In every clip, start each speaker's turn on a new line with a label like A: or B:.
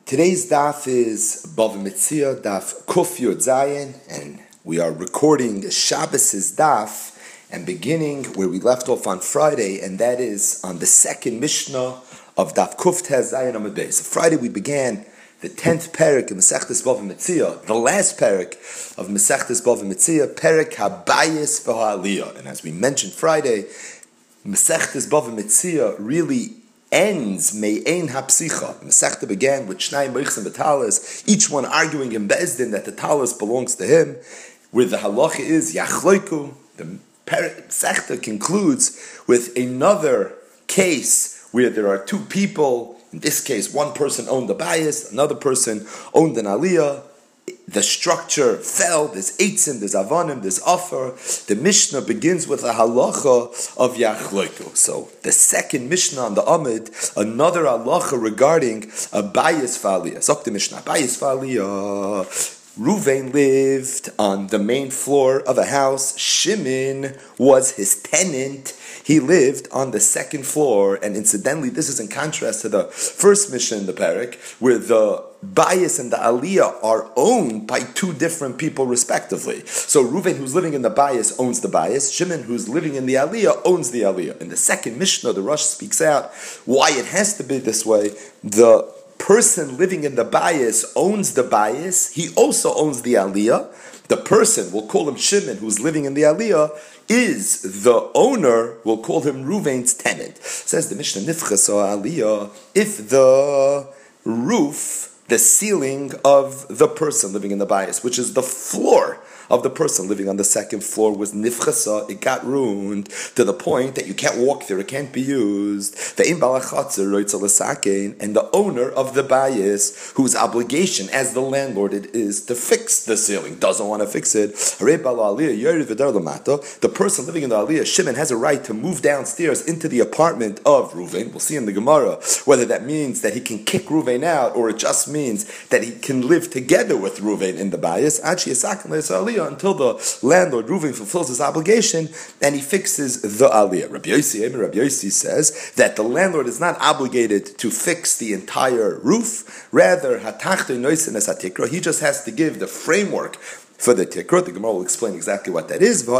A: Today's daf is Bava Metzia, daf Kuf Yud Zayin, and we are recording Shabbos' daf and beginning where we left off on Friday, and that is on the second Mishnah of daf Kuf Tez Zayin Amud Beis. So Friday we began the 10th parak of Masechtas Bava Metzia, the last parak of Masechtas Bava Metzia, parak Habayis v'Ha'aliyah. And as we mentioned Friday, Masechtas Bava Metzia really ends Me'ein HaPsicha. Masechta began with Shnai Meichs and Betalas, each one arguing in Bezdin that the talis belongs to him, where the halacha is Yachloiku. The Masechta concludes with another case where there are two people. In this case, one person owned the bayis, another person owned an aliyah. The structure fell, there's eitzim, there's avanim, there's offer. The Mishnah begins with a halacha of yachloiku. So the second Mishnah on the Amid, another halacha regarding a bayis fa'aliyah. Zok the Mishnah, bayis fa'aliyah. Ruvain lived on the main floor of a house. Shimon was his tenant. He lived on the second floor, and incidentally, this is in contrast to the first Mishnah in the parak, where the bayis and the aliyah are owned by two different people respectively. So Ruvain, who's living in the bayis, owns the bayis. Shimon, who's living in the aliyah, owns the aliyah. In the second Mishnah, the Rosh speaks out why it has to be this way. The person living in the bayis owns the bayis. He also owns the aliyah. The person, we'll call him Shimon, who's living in the aliyah, is the owner, we'll call him Ruvain's tenant. Says the Mishnah, Nifchasa aliyah, if the roof, the ceiling of the person living in the bayis, which is the floor of the person living on the second floor, was nifchasa, it got ruined to the point that you can't walk there, it can't be used. And the owner of the bayis, whose obligation as the landlord it is to fix the ceiling, doesn't want to fix it. The person living in the aliyah, Shimon, has a right to move downstairs into the apartment of Ruvain. We'll see in the Gemara whether that means that he can kick Ruvain out, or it just means that he can live together with Ruvain in the bayis. Until the landlord Ruvain fulfills his obligation and he fixes the aliyah. Rabbi Yossi says that the landlord is not obligated to fix the entire roof. Rather, he just has to give the framework for the tikra. The Gemara will explain exactly what that is. And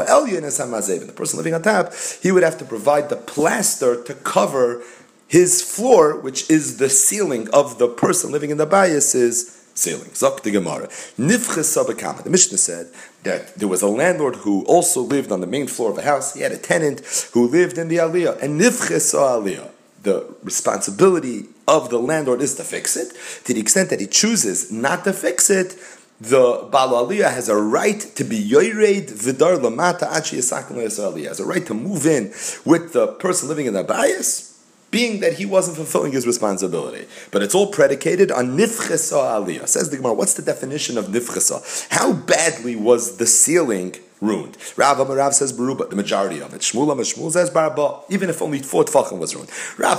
A: the person living on top, he would have to provide the plaster to cover his floor, which is the ceiling of the person living in the bayis' ceiling. Zok the Gemara. Nifchesa b'kama. The Mishnah said that there was a landlord who also lived on the main floor of a house. He had a tenant who lived in the aliyah. And nifchesa aliyah, the responsibility of the landlord is to fix it. To the extent that he chooses not to fix it, the Baal Aliyah has a right to be yoyred v'dar lamata achi yasakim le'yasar. Has a right to move in with the person living in the bayis, being that he wasn't fulfilling his responsibility. But it's all predicated on nifchesa aliyah. Says the Gemara, what's the definition of nifchesa? How badly was the ceiling ruined? Rav says Baruba, the majority of it. Shmuel says Barba, even if only 4 tfachim was ruined.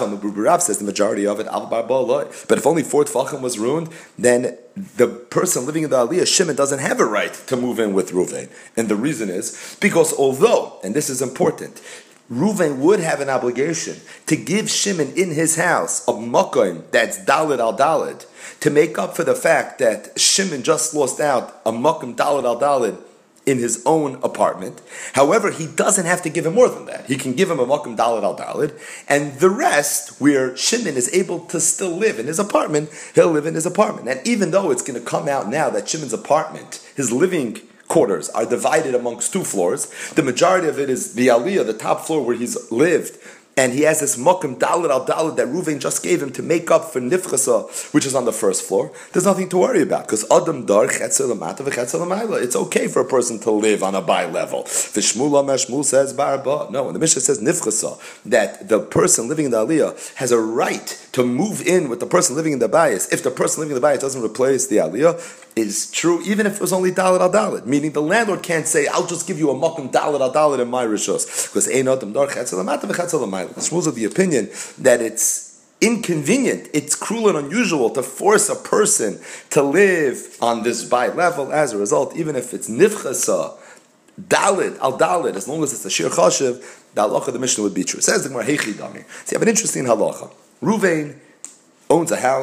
A: Rav says the majority of it, Al Barba loy. But if only 4 tfachim was ruined, then the person living in the aliyah, Shimon, doesn't have a right to move in with Ruvain. And the reason is, because although, and this is important, Ruvain would have an obligation to give Shimon in his house a makom that's dalid al dalid, to make up for the fact that Shimon just lost out a makom dalid al dalid in his own apartment. However, he doesn't have to give him more than that. He can give him a makom dalid al dalid, and the rest, where Shimon is able to still live in his apartment, he'll live in his apartment. And even though it's going to come out now that Shimon's apartment, his living quarters, are divided amongst 2 floors. The majority of it is the aliyah, the top floor where he's lived, and he has this makom dalid al dalid that Ruvain just gave him to make up for nifchasa, which is on the first floor. There's nothing to worry about, because adam dar chetzel lamata v'chetzel lamayla. It's okay for a person to live on a bi level. The Shmuel says barba. No, when the Mishnah says nifchasa, that the person living in the aliyah has a right to move in with the person living in the bayis. If the person living in the bayis doesn't replace the aliyah, is true even if it was only dalid al dalid. Meaning the landlord can't say, I'll just give you a makom dalid al dalid in my rishos, because ein adam dar chetzel lamata v'chetzel lamayla. The Shmuel's of the opinion that it's inconvenient, it's cruel and unusual to force a person to live on this bi level. As a result, even if it's nifchasa, dalid al dalid, as long as it's a shir chashiv, the halacha of the Mishnah would be true. It says the Gemara, heichi dami. So you have an interesting halacha. Ruvain owns a house.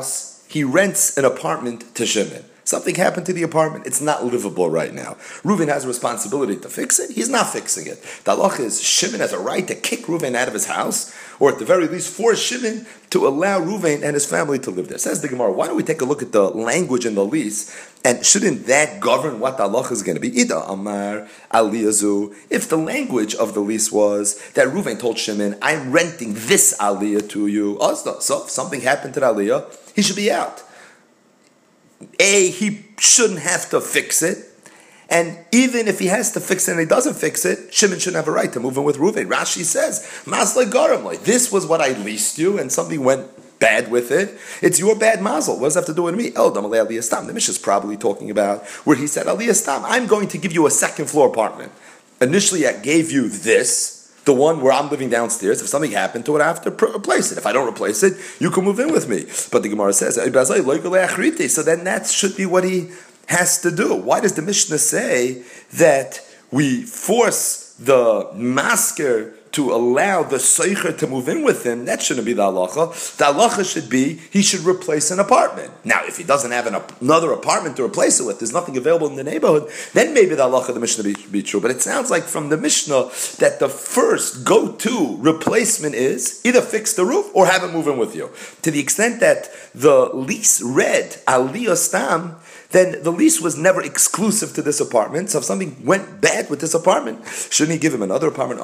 A: he rents an apartment to Shimon. Something happened to the apartment. It's not livable right now. Reuven has a responsibility to fix it. He's not fixing it. The halacha is Shimon has a right to kick Reuven out of his house, or at the very least force Shimon to allow Reuven and his family to live there. Says the Gemara, why don't we take a look at the language in the lease, and shouldn't that govern what the halacha is going to be? Ida Amar Aliyazu. If the language of the lease was that Reuven told Shimon, I'm renting this aliyah to you, so if something happened to the aliyah, he should be out. He shouldn't have to fix it. And even if he has to fix it and he doesn't fix it, Shimon shouldn't have a right to move in with Reuven. Rashi says, Maslei Garamlei, this was what I leased you and something went bad with it. It's your bad mazel. What does that have to do with me? Eldam Alei Aliyah Stam. The Mishnah is probably talking about where he said, Aliyah Stam, I'm going to give you a second floor apartment. Initially I gave you this, the one where I'm living downstairs. If something happened to it, I have to replace it. If I don't replace it, you can move in with me. But the Gemara says, so then that should be what he has to do. Why does the Mishnah say that we force the masker to allow the seicher to move in with him? That shouldn't be the halacha. The halacha should be he should replace an apartment. Now, if he doesn't have another apartment to replace it with, there's nothing available in the neighborhood, then maybe the halacha of the Mishnah be true. But it sounds like from the Mishnah that the first go-to replacement is either fix the roof or have him move in with you. To the extent that the lease read Aliyah Stam, then the lease was never exclusive to this apartment. So if something went bad with this apartment, shouldn't he give him another apartment?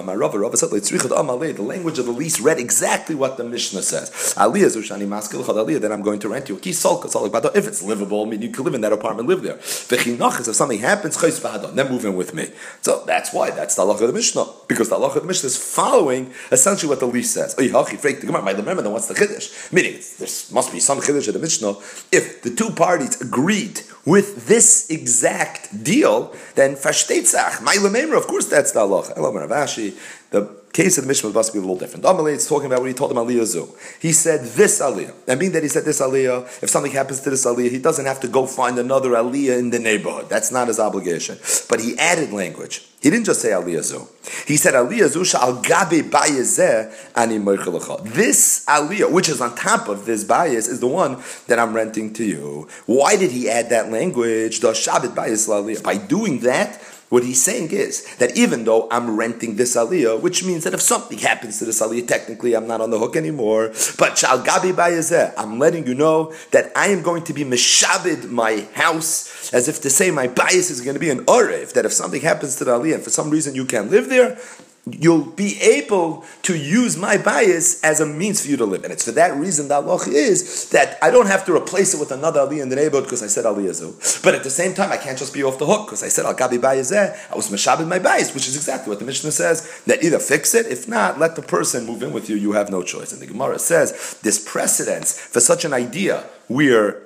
A: The language of the lease read exactly what the Mishnah says. Then I'm going to rent you. If it's livable, I mean, you can live in that apartment, live there. If something happens, then move in with me. So that's why, that's the halacha of the Mishnah. Because the halacha of the Mishnah is following essentially what the lease says. Then what's the chiddush? Meaning, there must be some chiddush of the Mishnah. If the two parties agreed with this exact deal, then fashteitzach, ma'ila of course that's the halacha. Elam Ravashi, the case of the Mishnah must be a little different. Amalei is talking about what he told him Aliyah Zu. He said this Aliyah. And being that he said this Aliyah, if something happens to this Aliyah, he doesn't have to go find another Aliyah in the neighborhood. That's not his obligation. But he added language. He didn't just say Aliyah Zu. He said Aliyah Zu sha'al gabe bayezeh ani moichelecha. This Aliyah, which is on top of this bayez, is the one that I'm renting to you. Why did he add that language? The Shabbat bayez l'Aliyah. By doing that, what he's saying is that even though I'm renting this aliyah, which means that if something happens to this aliyah, technically I'm not on the hook anymore. But shal gabi bayezeh, I'm letting you know that I am going to be meshabed my house, as if to say my bias is going to be an orev, that if something happens to the aliyah and for some reason you can't live there, you'll be able to use my bias as a means for you to live. And it's for that reason the halacha is that I don't have to replace it with another aliyah in the neighborhood because I said aliyah zu. But at the same time, I can't just be off the hook because I said al gabi bayezeh. I was meshabed my bias, which is exactly what the Mishnah says, that either fix it, if not, let the person move in with you. You have no choice. And the Gemara says this precedence for such an idea where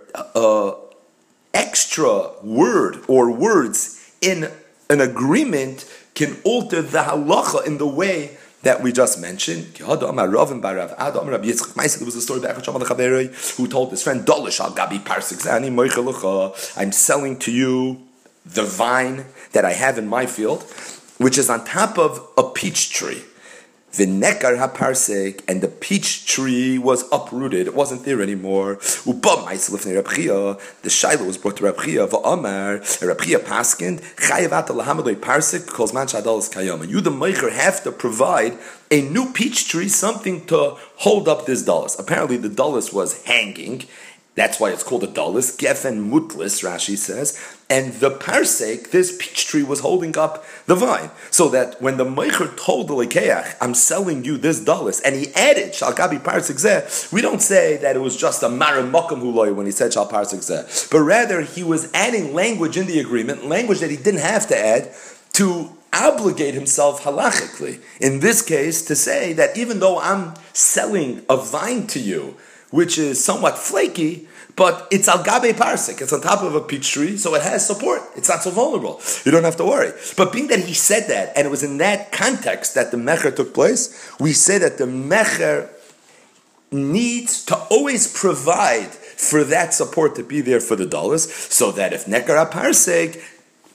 A: extra word or words in an agreement can alter the halacha in the way that we just mentioned. There was a story about who told his friend, I'm selling to you the vine that I have in my field, which is on top of a peach tree. V'nekar haparsek, and the peach tree was uprooted; it wasn't there anymore. The Shiloh was brought to Reb Chia. V'amar, Reb Chia paskind chayavat lahamadoi parsek kol zman shadalas kayam. And you, the meicher, have to provide a new peach tree, something to hold up this dallas. Apparently, the dallas was hanging. That's why it's called a dallas. Gefen mutlis, Rashi says. And the parsek, this peach tree, was holding up the vine. So that when the meicher told the lekeach, I'm selling you this dallas, and he added, shal gabi parsek zeh, we don't say that it was just a marim mokum huloy when he said shal parsek zeh. But rather, he was adding language in the agreement, language that he didn't have to add, to obligate himself halachically. In this case, to say that even though I'm selling a vine to you, which is somewhat flaky, but it's al gabe parsek. It's on top of a peach tree, so it has support. It's not so vulnerable. You don't have to worry. But being that he said that, and it was in that context that the mecher took place, we say that the mecher needs to always provide for that support to be there for the dollars, so that if nekar parsek,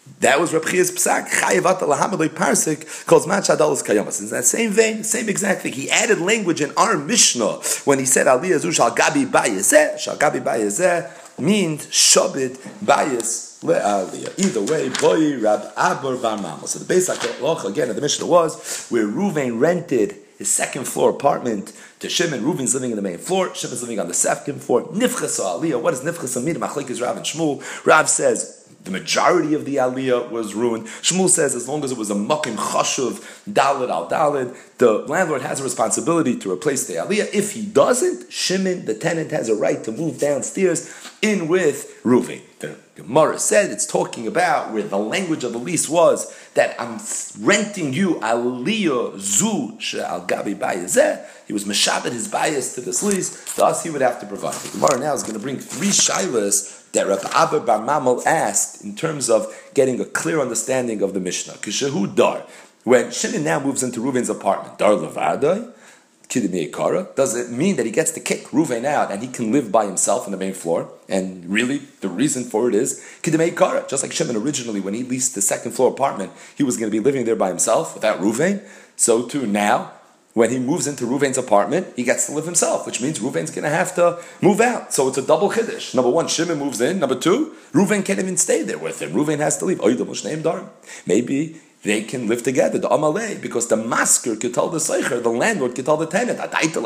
A: That was Reb Chia's psak. Chayavat alahamadoi parsik calls machadalos kayamas. In that same vein, same exact thing. He added language in our Mishnah when he said Aliyah zu shal gabi bayezeh. Shal gabi bayezeh means shabed bayez le'aliyah. Either way, boy Rab Abur Bar Mamo. So the base halacha again of the Mishnah was where Reuven rented his second floor apartment to Shimon. Reuven's living in the main floor. Shimon's living on the second floor. Nifchasa aliyah. What does nifchasa mean? Machlekes Rav and Shmuel. Rav says the majority of the aliyah was ruined. Shmuel says as long as it was a makim chashuv, dalid al dalid, the landlord has a responsibility to replace the aliyah. If he doesn't, Shimon, the tenant, has a right to move downstairs in with Reuven. The Gemara said it's talking about where the language of the lease was that I'm renting you aliyah zu she'al gabi bayezeh. He was meshabed his bias to this lease, thus he would have to provide. The Gemara now is going to bring three shilas that Rabbi Abba Bar Mamal asked in terms of getting a clear understanding of the Mishnah. Kishehu dar. When Shimon now moves into Reuven's apartment, dar levadai, kidimei kara, does it mean that he gets to kick Reuven out and he can live by himself on the main floor? And really, the reason for it is kidimei kara. Just like Shimon originally, when he leased the second floor apartment, he was going to be living there by himself without Reuven. So too now, when he moves into Reuven's apartment, he gets to live himself, which means Reuven's going to have to move out. So it's a double chiddush. Number one, Shimon moves in. Number two, Reuven can't even stay there with him. Reuven has to leave. Maybe they can live together, the Amalei, because the masker could tell the Seicher, the landlord could tell the tenant,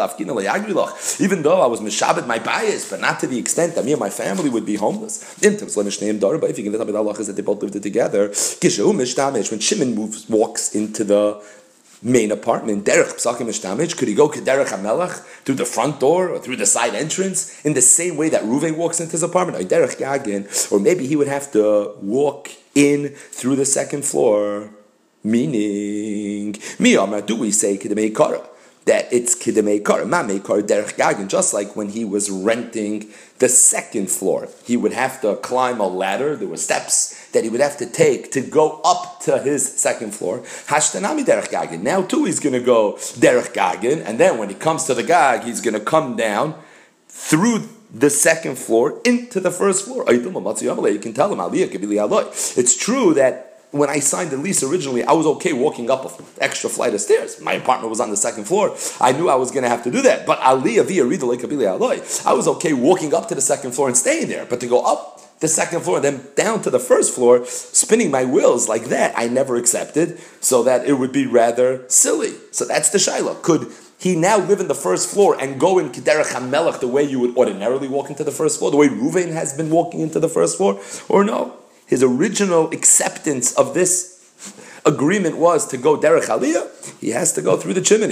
A: even though I was mishabed my bias, but not to the extent that me and my family would be homeless. But if you can tell me the halach is that they both lived together, when Shimon walks into the main apartment, derech psakim mishdamage, could he go kederech hamelach through the front door or through the side entrance in the same way that Reuven walks into his apartment? Or derech gagin, or maybe he would have to walk in through the second floor. Meaning, do we say kidemei kara? That it's kidemei kara, mamei kara derech gagin, just like when he was renting the second floor. He would have to climb a ladder, there were steps that he would have to take to go up to his second floor. Hashtanami derech gagin. Now too he's going to go derech gagin, and then when he comes to the gag, he's going to come down through the second floor into the first floor. You can tell him, it's true that when I signed the lease originally, I was okay walking up an extra flight of stairs. My apartment was on the second floor. I knew I was going to have to do that. But I was okay walking up to the second floor and staying there. But to go up the second floor and then down to the first floor, spinning my wheels like that, I never accepted, so that it would be rather silly. So that's the shaila. Could he now live in the first floor and go in Kederech HaMelech the way you would ordinarily walk into the first floor, the way Reuven has been walking into the first floor, or no? His original acceptance of this agreement was to go derech aliyah. He has to go through the chimney.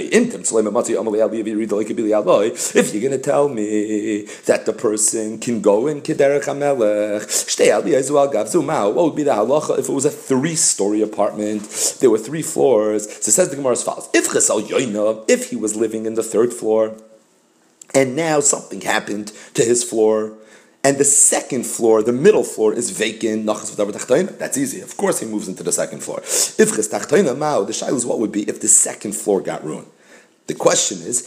A: If you're going to tell me that the person can go in kederech hamelech, what would be the halacha if it was a 3-story apartment? There were 3 floors. So it says the Gemara as follows: if he was living in the 3rd floor, and now something happened to his floor, and the second floor, the middle floor, is vacant. That's easy. Of course he moves into the second floor. The shaila is what would be if the second floor got ruined. The question is,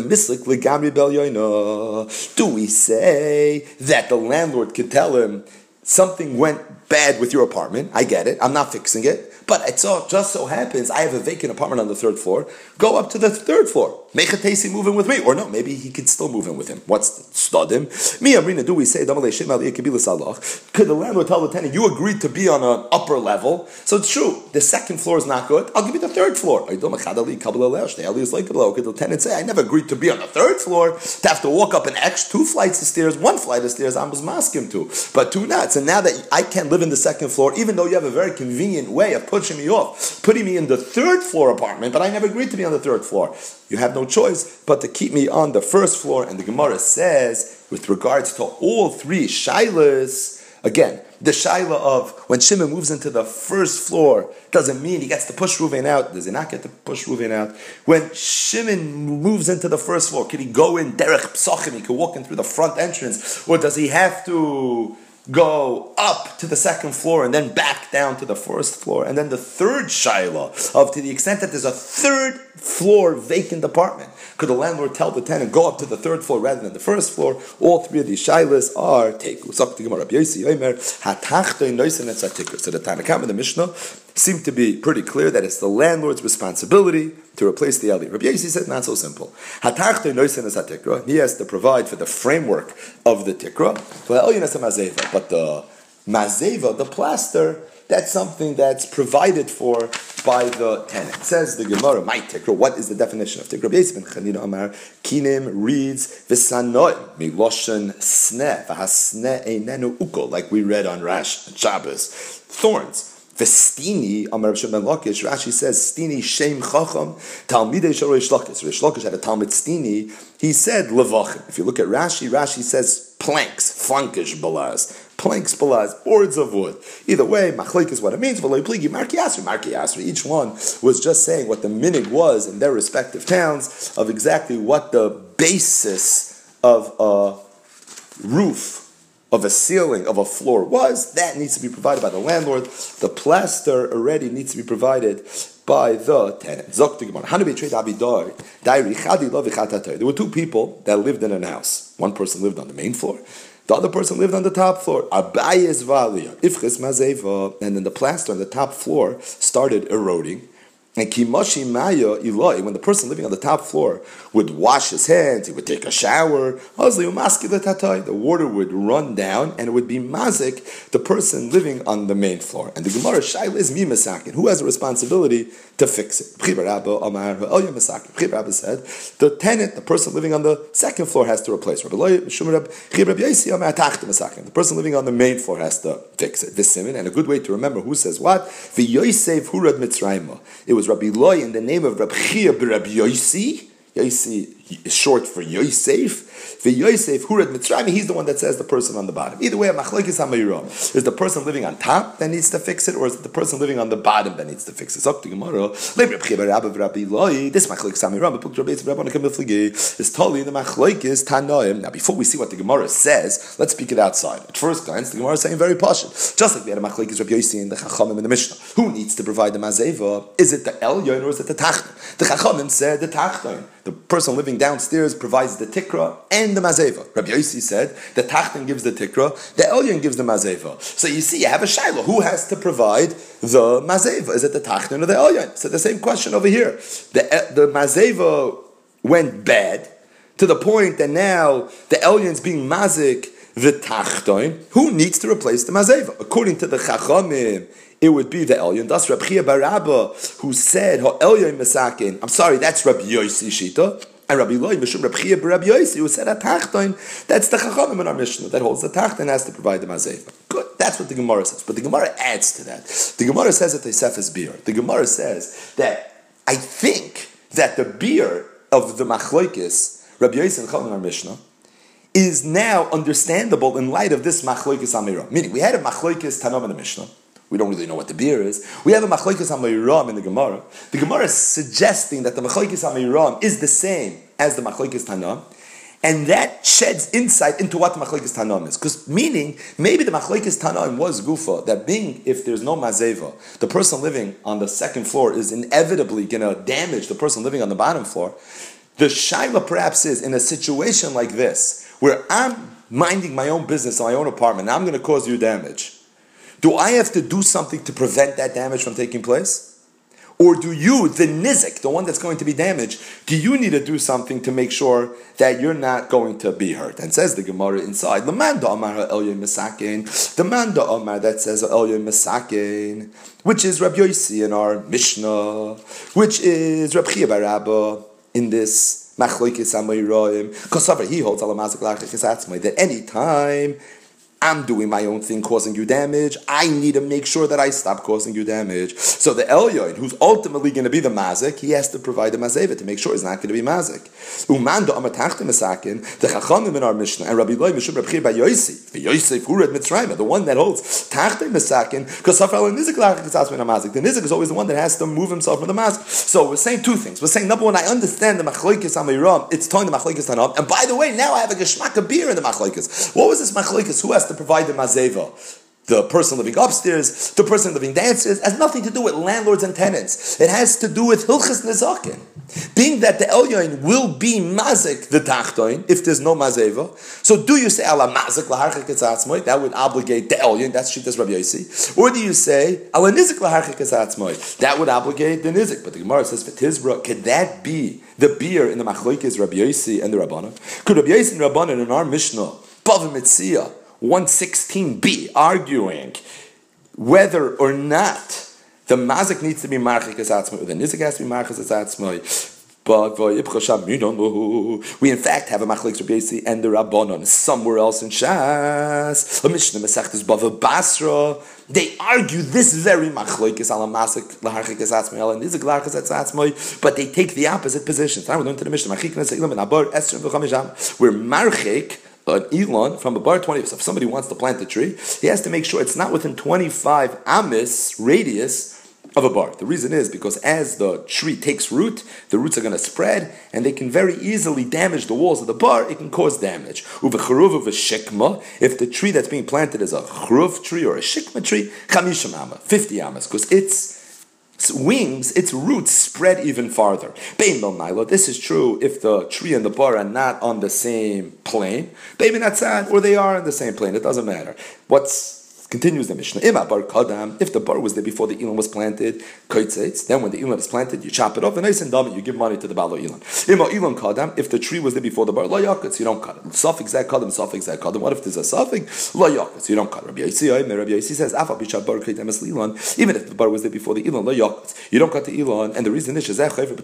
A: do we say that the landlord could tell him something went bad with your apartment? I get it. I'm not fixing it. But it just so happens I have a vacant apartment on the 3rd floor. Go up to the 3rd floor. Make a Tasi move in with me. Or no, maybe he could still move in with him. What's studim? Me Amrina, do we say, could the landlord tell the tenant, you agreed to be on an upper level? So it's true. The 2nd floor is not good. I'll give you the 3rd floor. Could the tenant say, I never agreed to be on the 3rd floor, to have to walk up an extra 2 flights of stairs, 1 flight of stairs, I was masking to. But 2 not. So now that I can't live in the 2nd floor, even though you have a very convenient way of pushing me off, putting me in the 3rd floor apartment, but I never agreed to be on the 3rd floor. You have no choice but to keep me on the 1st floor. And the Gemara says, with regards to all 3 shilas, again, the shaila of when Shimon moves into the 1st floor doesn't mean he gets to push Reuven out. Does he not get to push Reuven out? When Shimon moves into the 1st floor, can he go in derech psachim? He can walk in through the front entrance, or does he have to go up to the second floor and then back down to the first floor? And then the third shaila of, to the extent that there's a third floor vacant apartment, could the landlord tell the tenant, go up to the third floor rather than the first floor? All three of these shailas are teku. So the Tanna Kamma and the Mishnah seem to be pretty clear that it's the landlord's responsibility to replace the Eli. Rabbi Yossi said, not so simple. He has to provide for the framework of the tikra, but the mazeva, the plaster, that's something that's provided for by the tenant. It says the Gemara, my tikra, what is the definition of tikra? Rabbi Yossi ben Chanina Amar, Kinim reads, V'sanoim, miloshen sneh, v'hasneh einenu uko, like we read on Rash and Shabbos, thorns. Vestini, Amar Rav Shimon ben Lakish, Rashi says, Stini Shem Chacham, Talmidei Shel Reish Lakish. Reish Lakish had a Talmud Stini, he said Levachim. If you look at Rashi, Rashi says planks, flankish balaz, planks balaz, boards of wood. Either way, machlik is what it means, V'loi pligi, Marki Asri. Each one was just saying what the minig was in their respective towns of exactly what the basis of a roof, of a ceiling, of a floor was. That needs to be provided by the landlord. The plaster already needs to be provided by the tenant. There were two people that lived in a house. One person lived on the main floor, the other person lived on the top floor. And then the plaster on the top floor started eroding. And kimashi maya iloi, when the person living on the top floor would wash his hands, he would take a shower, the water would run down and it would be mazik the person living on the main floor. And the Gemara shaila is mi masakin. Who has a responsibility to fix it? Rabbi said, the tenant, the person living on the second floor, has to replace. The person living on the main floor has to fix it. This siman, and a good way to remember who says what. It was Rabbi Loi in the name of Rabbi Chia b'Rabbi Yossi. Yossi is short for Yosef. Yosef Hurad Mitzrayim, he's the one that says the person on the bottom. Either way, machlokes hamayira. Is the person living on top that needs to fix it, or is it the person living on the bottom that needs to fix it? So to Gemara, this machlokes hamayira, is totally in the machlokes tanoim. Now, before we see what the Gemara says, let's speak it outside. At first glance, the Gemara is saying very pashut. Just like we had a machlokes Rabbi Yossi and the Chachamim in the Mishnah. Who needs to provide the mazeva? Is it the elyon or is it the tachton? The Chachamim said the tachton. The person living downstairs provides the tikra and the mazeva. Rabbi Yossi said the tachton gives the tikra, the elyon gives the mazeva. So you see, you have a shaila. Who has to provide the mazeva? Is it the tachton or the elyon? So the same question over here. The mazeva went bad to the point that now the elyon's being mazik the tachton. Who needs to replace the mazeva? According to the Chachamim, it would be the elyon. That's Rabbi Chia bar Abba, who said elyon mesakin. I'm sorry, that's Rabbi Yossi shita. And Rabbi Loi, Mishum Rabbi Chia bar Rabbi Yossi, who said tachton. That's the Chachamim in our Mishnah that holds the tachton has to provide the mazeva. Good. That's what the Gemara says. But the Gemara adds to that. The Gemara says that the Sefes beer. The Gemara says that I think that the beer of the machlokes Rabbi Yossi and Chachamim in our Mishnah is now understandable in light of this machlokes amira. Meaning, we had a machlokes tanam in the Mishnah. We don't really know what the beer is. We have a machlokes amira in the Gemara. The Gemara is suggesting that the machlokes amira is the same as the machlokes tanam, and that sheds insight into what the machlokes tanam is. Because meaning, maybe the machlokes tanam was gufa, that being, if there's no mazeva, the person living on the second floor is inevitably going to damage the person living on the bottom floor. The shaila perhaps is, in a situation like this, where I'm minding my own business in my own apartment, and I'm going to cause you damage. Do I have to do something to prevent that damage from taking place? Or do you, the nizik, the one that's going to be damaged, do you need to do something to make sure that you're not going to be hurt? And says the Gemara inside, the manda amar elyon mesakin, the manda amar that says elyon mesakin, which is Rabbi Yossi in our Mishnah, which is Rabbi Chia bar Abba in this machlokes amayroim, because he holds that any time I'm doing my own thing, causing you damage, I need to make sure that I stop causing you damage. So the elyon, who's ultimately going to be the mazik, he has to provide the mazeva to make sure he's not going to be mazik. Umanda amatachtem mesakin, the chachamim in our Mishnah, and Rabbi Loi Mishum Rabbi Chia bar Yossi, the Yosef Hurad Mitzrayim, the one that holds tachtem mesakin, because the nizik is always the one that has to move himself from the mazik. So we're saying two things. We're saying, number one, I understand the machlokes amiram, it's telling the machlokes tanam, and by the way, now I have a geshmak of beer in the machlokes. What was this machlokes? Who has to provide the mazeva? The person living upstairs, the person living downstairs, has nothing to do with landlords and tenants. It has to do with hilchas nezakin. Being that the elyon will be mazik the tachtoin if there's no mazeva. So do you say ala mazik laharchik etzatzmoi? That would obligate the elyon. That's shittas Rabbi Yossi. Or do you say ala nizik laharchik etzatzmoi? That would obligate the nizik. But the Gemara says v'tizbra. Could that be the beer in the machlokes Rabbi Yossi and the Rabbanan? Could Rabbi Yossi and Rabbanan in our Mishnah Bava Metzia 116b arguing whether or not the mazik needs to be marchik esatzmoi or the nizik has to be marchik esatzmoi? But we in fact have a machlokes Rabbi Yossi and the Rabbanon somewhere else in Shas. A Mishnah Masechtas Bava Basra. They argue this very machlokes ala mazik laharchik esatzmoi ala nizik laharchik esatzmoi, but they take the opposite position. Now we learn to the Mishnah we're marchik an Elon from a bar 20. So if somebody wants to plant a tree, he has to make sure it's not within 25 amis radius of a bar. The reason is because as the tree takes root, the roots are going to spread and they can very easily damage the walls of the bar. It can cause damage. If the tree that's being planted is a chruv tree or a shikma tree, 50 amas, because its wings, its roots spread even farther. This is true if the tree and the bar are not on the same plane. Or they are on the same plane. It doesn't matter. Continues the Mishnah. If the bar was there before the Elon was planted, then when the Elon is planted, you chop it off, and you give money to the Balo Elon. If the tree was there before the bar, you don't cut it. Suffix that kadam, suffix that kadam. What if there's a suffix? You don't cut it. Rabbi Yossi says, even if the bar was there before the Elon, you don't cut the Elon, and the reason is at the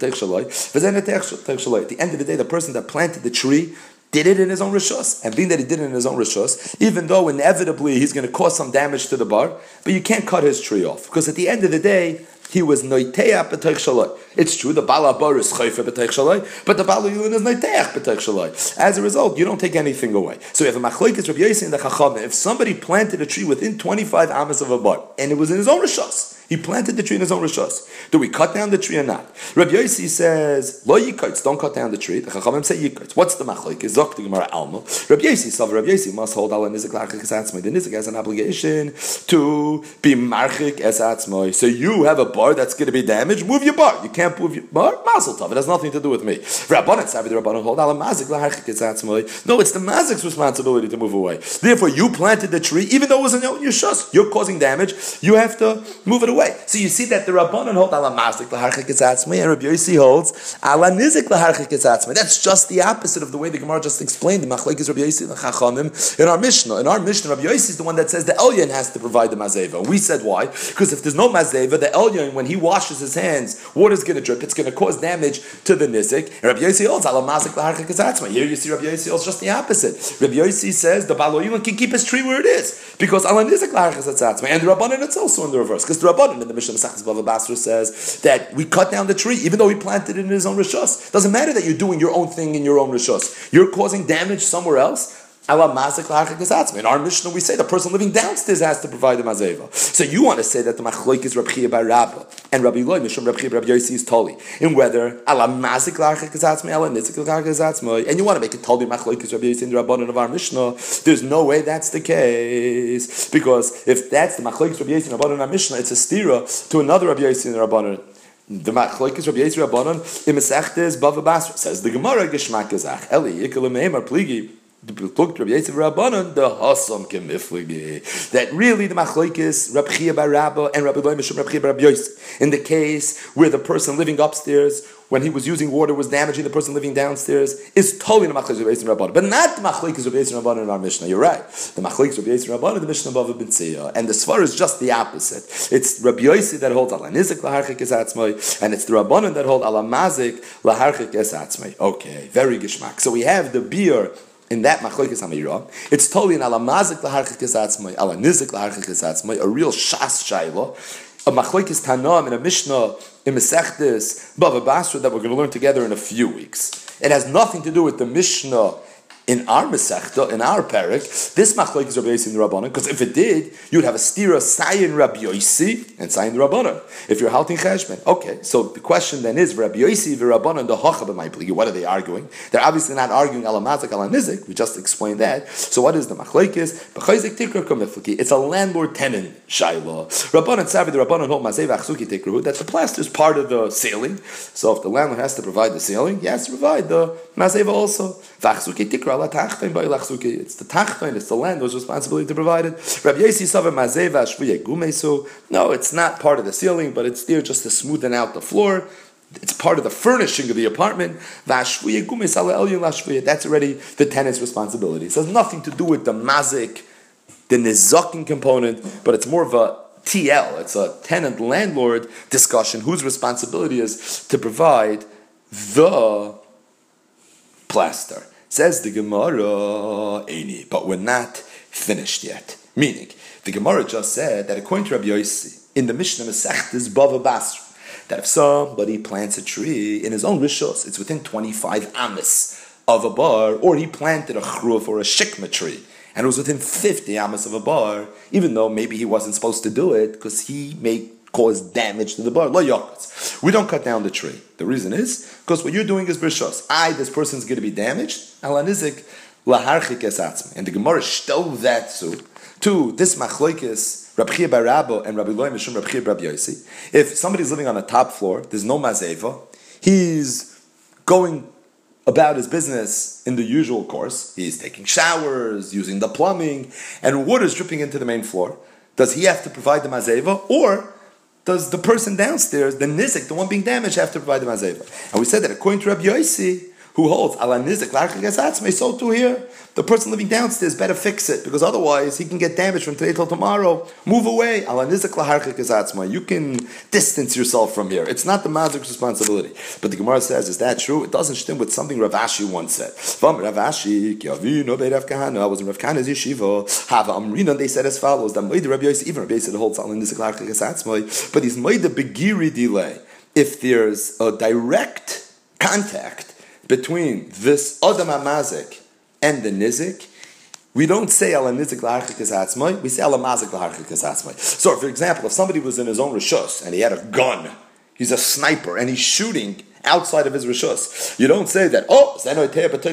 A: end of the day, the person that planted the tree did it in his own rishos, and being that he did it in his own rishos, even though inevitably he's going to cause some damage to the bar, but you can't cut his tree off, because at the end of the day, he was noiteach b'teich shaloi. It's true, the bala bar is chayfer b'teich shaloi, but the bala yulin is noiteach b'teich shaloi. As a result, you don't take anything away. So you have a machlokes Rabbi Yossi and the Chachamim. If somebody planted a tree within 25 amas of a bar, and it was in his own rishos, he planted the tree in his own rishos. Do we cut down the tree or not? Rabbi Yossi says, lo yikaitz, don't cut down the tree. The Chachamim say yikaitz. What's the machlokes? Zok the Gemara Alma. Rabbi Yossi must hold ala nizik lachik esatzmoi. The nizik has an obligation to be marchik esatzmoi. So you have a bar that's going to be damaged, move your bar. You can't move your bar? Mazel tov. It has nothing to do with me. Rabbanan sabi the Rabbanan hold ala mazik lachik esatzmoi. No, it's the mazik's responsibility to move away. Therefore, you planted the tree, even though it was in your shus. You're causing damage. You have to move it away. So you see that the Rabbanan hold ala mazik laharchik esatzmoi, and Rabbi Yossi holds ala nizik laharchik esatzmoi. That's just the opposite of the way the Gemara just explained. The machlokes Rabbi Yossi and Chachamim in our Mishnah. In our Mishnah, Rabbi Yossi is the one that says the elyon has to provide the mazeva. And we said why? Because if there's no mazeva, the elyon, when he washes his hands, water's going to drip. It's going to cause damage to the nizik. And Rabbi Yossi holds ala mazik laharchik esatzmoi. Here you see Rabbi Yossi holds just the opposite. Rabbi Yossi says the balo yulin can keep his tree where it is because ala nizik laharchik esatzmoi. And the Rabbanan, it's also in the reverse, because the Rabbanan in the Mishnah Masechtas Bava Basra says that we cut down the tree even though he planted it in his own rishos. Doesn't matter that you're doing your own thing in your own rishos. You're causing damage somewhere else. In our Mishnah, we say the person living downstairs has to provide the mazeva. So you want to say that the machlok is Rabbi Chia bar Rabba and Rabbi Eloi Mishum Rabbi Chia bar Rabbi Yossi is totally in whether ala mazik lachik esatzmoi ala nizik lachik esatzmoi, and you want to make it totally machlok is Rabbi Yossi and the Rabbanan of our Mishnah. There's no way that's the case, because if that's the machlok is Rabbi Yossi and Rabbanan of our Mishnah, it's a stira to another Rabbi Yossi and the Rabbanan. The machlokes Rabbi Yossi Rabbanan in Masechtas Bava Basra says the Gemara Geshmak Gezach Eli Yikol Meimar Pligi. That really the machlokes Rabbi Chia bar Rabba and Rabbi Eloi Mishum Rabbi Chia bar Rabbi Yossi in the case where the person living upstairs, when he was using water, was damaging the person living downstairs, is totally the machlokes Rabbi Yossi and Rabbanan, but not the machlokes Rabbi Yossi and Rabbanan in our Mishnah. You're right. The machlokes Rabbi Yossi and Rabbanan in the Mishnah Bava B'Tzia, and the Svar is just the opposite. It's Rabbi Yossi that holds ala nizik laharchik esatzmoi, and it's the Rabbanan that hold ala mazik laharchik esatzmoi. Okay, very gishmak. So we have the beer in that machlokes hamira. It's totally an ala mazik laharchik esatzmoi, ala nizik laharchik esatzmoi, a real shas shayla, a machlokes tanam in a Mishnah in Masechtas Bava Basra that we're going to learn together in a few weeks. It has nothing to do with the Mishnah In our Masechta, in our parak, this machlokes is Rabbi Yossi and the Rabbanan, because if it did, you'd have a stira sayin Rabbi Yossi and sayin Rabbanan. If you're halting cheshbon, okay. So the question then is, Rabbi Yossi and Rabbanan the hacha b'maypligi. What are they arguing? They're obviously not arguing ala mazik ala nizik. We just explained that. So what is the machlokes? B'chayzik tikra kamifliki. It's a landlord-tenant shayla. Rabbanan savi the Rabbanan hold mazei v'achzuki tikra. That the plaster is part of the ceiling. So if the landlord has to provide the ceiling, he has to provide the mazeva also. V'achzuki tikra. It's the tachton, it's the landlord's responsibility to provide it. Rabbi Yossi savar mazeva shvuye gumesu. No, it's not part of the ceiling, but it's there just to smoothen out the floor. It's part of the furnishing of the apartment. That's already the tenant's responsibility. It has nothing to do with the mazik, the nizakin component, but it's more of a TL. It's a tenant-landlord discussion whose responsibility is to provide the plaster. Says the Gemara, Eini, but we're not finished yet. Meaning, the Gemara just said that according to Rabbi Yossi, in the Mishnah Masechtas Bava Basra, that if somebody plants a tree in his own rishos, it's within 25 amas of a bar, or he planted a chruf or a shikma tree, and it was within 50 amas of a bar, even though maybe he wasn't supposed to do it because he may cause damage to the bar. Lo yakatz. We don't cut down the tree. The reason is because what you're doing is brishos. This person's going to be damaged. Alanizik laharchik esatzmi. And the Gemara stole that to this machlokes Rabbi Chia bar Rabba and Rabbi Loi Mishum Rabbi Chia bar Rabbi Yossi. If somebody's living on the top floor, there's no mazeva. He's going about his business in the usual course. He's taking showers, using the plumbing, and water is dripping into the main floor. Does he have to provide the mazeva, or does the person downstairs, the nizik, the one being damaged, have to provide the mazeva? And we said that according to Rabbi Yossi, who holds ala nizik l'archik esatzmei, so too here, the person living downstairs better fix it, because otherwise he can get damaged from today till tomorrow. Move away. Ala nizik l'archik esatzmei. You can distance yourself from here. It's not the mazik's responsibility. But the Gemara says, is that true? It doesn't stem with something Rav Ashi once said. From Rav Ashi, Kiavino be Rav Kahana. I was in Rav Kahana's yeshiva. Hava Amrina, they said as follows: that Moed Rabbi Yossi, even Rabbi Yossi holds ala nizik l'archik esatzmei, but he's Moed the begiri delay. If there's a direct contact between this Adam HaMazik and the Nizik, we don't say ala Nizik la'archik esatzmai, we say ala Mazik la'archik esatzmai. So, for example, if somebody was in his own rishus and he had a gun, he's a sniper, and he's shooting outside of his rishus, you don't say that, ala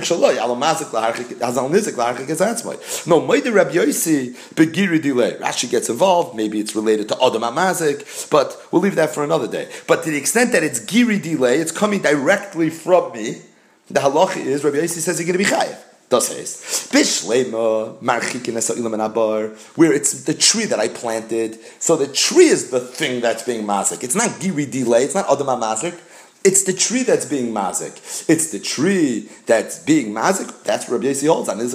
A: Mazik la'archik esatzmai. No, Moed Rabbi Yossi begiri delay. Rashi gets involved, maybe it's related to Adam HaMazik, but we'll leave that for another day. But to the extent that it's giri delay, it's coming directly from me. The halacha is Rabbi Yossi says you're going to be chayav. Das heißt, bishlema marchikin esa ilam and abar, where it's the tree that I planted. So the tree is the thing that's being mazik. It's not giri delay. It's not adam mazik. It's the tree that's being mazik. It's the tree that's being mazik. That's what Rabbi Yossi holds on.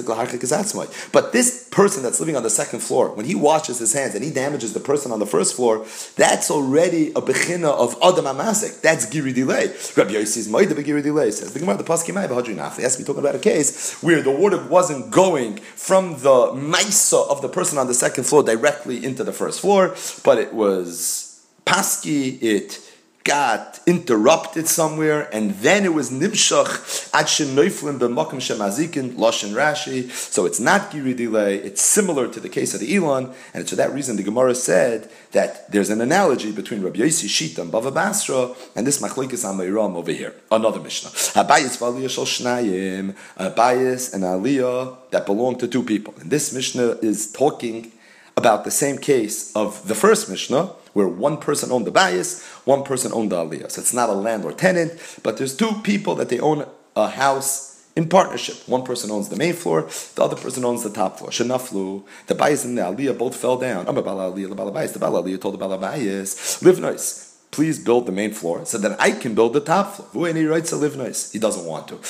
A: But this person that's living on the second floor, when he washes his hands and he damages the person on the first floor, that's already a bechina of adam mazik. That's giri delay. Rabbi Yossi's moed giri delay says the Gemara the pasuk mai b'hadri naf. He has to be talking about a case where the water wasn't going from the maisa of the person on the second floor directly into the first floor, but it was paski. It got interrupted somewhere, and then it was nimshach ad shenoiflim b'makom shemazikin lashon Rashi. So it's not giri delay. It's similar to the case of the Elon, and it's for that reason the Gemara said that there's an analogy between Rabbi Yossi Shita and Bava Basra and this machlokes Amayram over here. Another Mishnah. Habayis v'aliyah shel shnayim. Habayis and aliyah that belong to two people. And this Mishnah is talking about the same case of the first Mishnah, where one person owned the bayis, one person owned the aliyah. So it's not a landlord-tenant, but there's two people that they own a house in partnership. One person owns the main floor, the other person owns the top floor. Shenaflu, the bayis and the aliyah both fell down. The bala aliyah told the bala bayis, live nice. Please build the main floor so that I can build the top floor. And he writes to live nice. He doesn't want to.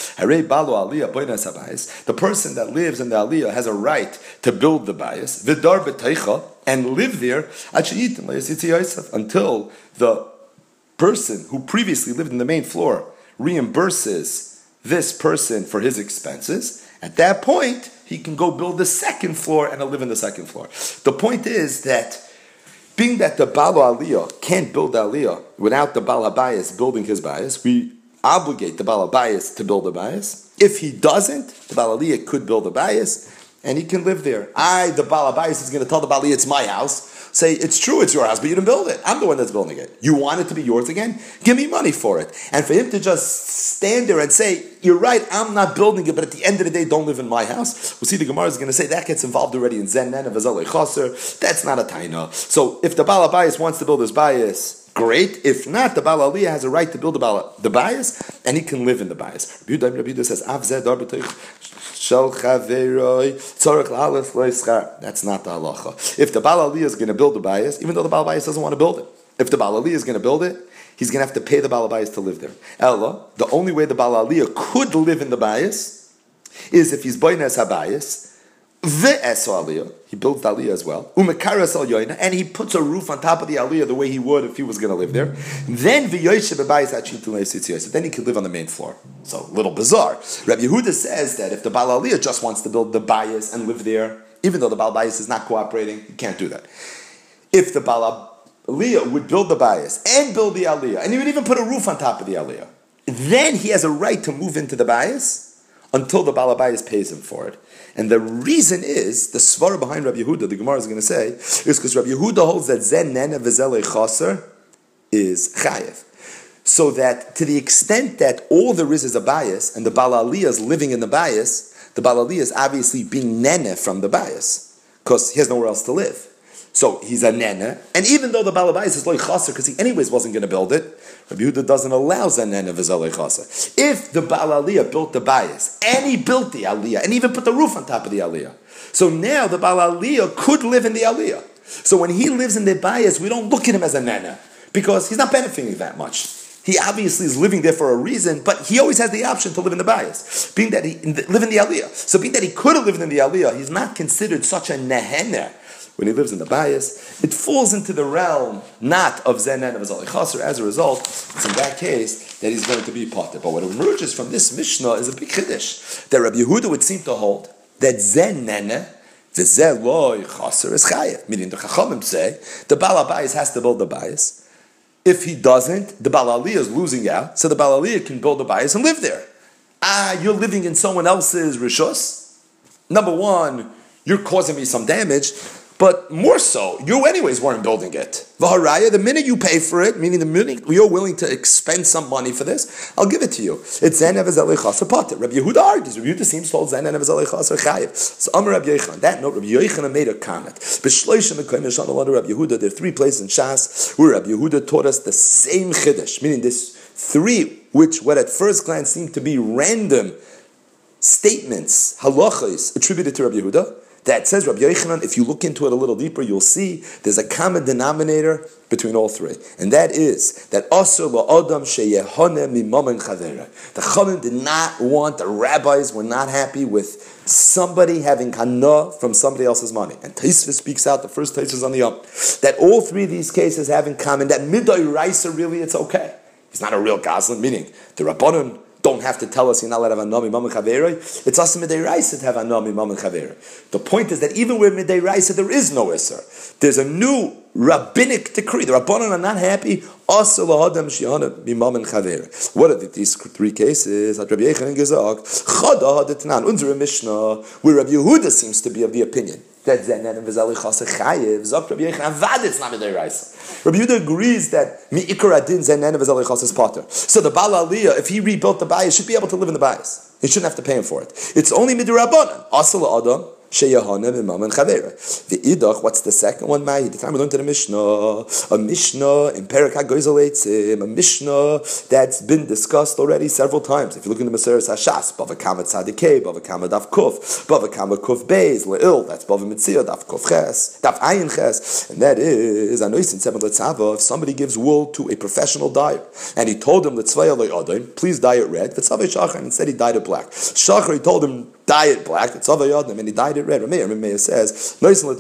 A: The person that lives in the aliyah has a right to build the bayis, vidar b'teicha, and live there until the person who previously lived in the main floor reimburses this person for his expenses. At that point, he can go build the second floor and live in the second floor. The point is that being that the Baal Aliyah can't build the Aliyah without the Baal HaBayis building his Bayis, we obligate the Baal HaBayis to build the Bayis. If he doesn't, the Baal Aliyah could build a bayis, and he can live there. The Baal Bayis is going to tell the Baal Aliyah, it's my house. Say, it's true, it's your house, but you didn't build it. I'm the one that's building it. You want it to be yours again? Give me money for it. And for him to just stand there and say, you're right, I'm not building it, but at the end of the day, don't live in my house. We'll see the Gemara is going to say that gets involved already in Zen, Nen, Vazalei Chaser. That's not a taina. So if the Baal Bayis wants to build his bayis, great. If not, the Baal Aliyah has a right to build the bayis, and he can live in the bayis. Rabbi Yehuda says, that's not the halacha. If the Baal Aliyah is going to build the bayis, even though the Baal Bayis doesn't want to build it, if the Baal Aliyah is going to build it, he's going to have to pay the Baal Bayis to live there. Ella, the only way the Baal Aliyah could live in the bayis is if he's boines habayis, aliyah, he builds the aliyah as well, and he puts a roof on top of the aliyah the way he would if he was going to live there. Then then he could live on the main floor. So, a little bizarre. Rabbi Yehuda says that if the Baal Aliyah just wants to build the bayis and live there, even though the Baal Bayis is not cooperating, he can't do that. If the Baal Aliyah would build the bayis and build the aliyah, and he would even put a roof on top of the aliyah, then he has a right to move into the bayis until the Baal Bayis pays him for it. And the reason is, the svara behind Rabbi Yehuda, the Gemara is going to say, is because Rabbi Yehuda holds that Zen Nene V'Zelei Chaser is chayev. So that to the extent that all there is a bias, and the Baal Aliyah is living in the bias, the Baal Aliyah is obviously being nene from the bias, because he has nowhere else to live. So he's a nene, and even though the Baal Bayis is loy chaser, because he anyways wasn't going to build it, Rabbi Yehuda doesn't allow zen nene v'zalei chaser. If the Baal Aliyah built the Bayis, and he built the Aliyah, and even put the roof on top of the Aliyah, so now the Baal Aliyah could live in the Aliyah. So when he lives in the Bayis, we don't look at him as a nene, because he's not benefiting that much. He obviously is living there for a reason, but he always has the option to live in the bayis, being that he live in the aliyah. So being that he could have lived in the aliyah, he's not considered such a nehener when he lives in the bayis. It falls into the realm not of zen and of zalei chaser. As a result, it's in that case that he's going to be potter. But what emerges from this Mishnah is a big chiddush that Rabbi Yehuda would seem to hold that zen nene the zen loy chaser is chayev. Meaning the chachamim say the Baal bayis has to build the bayis. If he doesn't, the Baal Aliyah is losing out, so the Baal Aliyah can build a bayis and live there. You're living in someone else's rishus. Number one, you're causing me some damage, but more so, you anyways weren't building it. V'haraya, the minute you pay for it, meaning the minute you're willing to expend some money for this, I'll give it to you. It's zen evezalei chaser pater. Rabbi Yehuda argues. Rabbi Yehuda seems told zen evezalei chaser chayev. So Amar Rabbi Yochanan. That note, Rabbi Yochanan made a comment. B'shloishim mekayim yeshana under Rabbi Yehuda. There are 3 places in Shas where Rabbi Yehuda taught us the same chiddush, meaning this 3, which what at first glance seemed to be random statements, halachos attributed to Rabbi Yehuda. That says Rabbi Yochanan, if you look into it a little deeper, you'll see there's a common denominator between all 3. And that is that Asur la'adam sheyehoneh mimamen chavera. The Chachamim did not want, the rabbis were not happy with somebody having hana from somebody else's money. And Tosfos speaks out, the first Tosfos on the Yom, that all 3 of these cases have in common that midday raisa really it's okay. He's not a real Goslin, meaning the Rabbanon don't have to tell us you're not allowed to have anami mama chaveroi. It's also midday raisa to have anami mama chaveroi. The point is that even with midday raisa there is no isser. There's a new rabbinic decree. The Rabbanon are not happy. Also lahadam shiana mimamen chaveroi. What are these 3 cases? At Rabbi Yochanan gesagt, chada hadetnan unser Mishnah, where Rabbi Yehuda seems to be of the opinion that zenan and v'zalei chaser chayev. Zok Rabbi Yochanan vad it's not midday raisa. Rabbi Yehuda agrees that mi'ikar adin zenan and v'zalei chaser is pater. So the Baal Aliyah, if he rebuilt the bayis, should be able to live in the bayis. He shouldn't have to pay him for it. It's only midrabanan. Asal adam sheyahana v'mamen chavera. The idach. What's the second one? The time we learned in the Mishnah, a Mishnah in Perek HaGozel Eitzim, a Mishnah that's been discussed already several times. If you look in the Maseres Hashas, Bava Kama Tzadikei, Bava Kama Daf Kuf, Bava Kama Kuf Beis, Le'il, that's Bava Mitzia, Daf Kuf Ches, Daf Ayin Ches, and that is, Anoisin Seven Letzava, if somebody gives wool to a professional dyer, and he told him, Letzvaya Le'adon, please dye it red, V'tzavay Shachar, and instead he dyed it black. Shachar, he told him, dye it black, it's Tzavay and he dyed it red. Rameir says,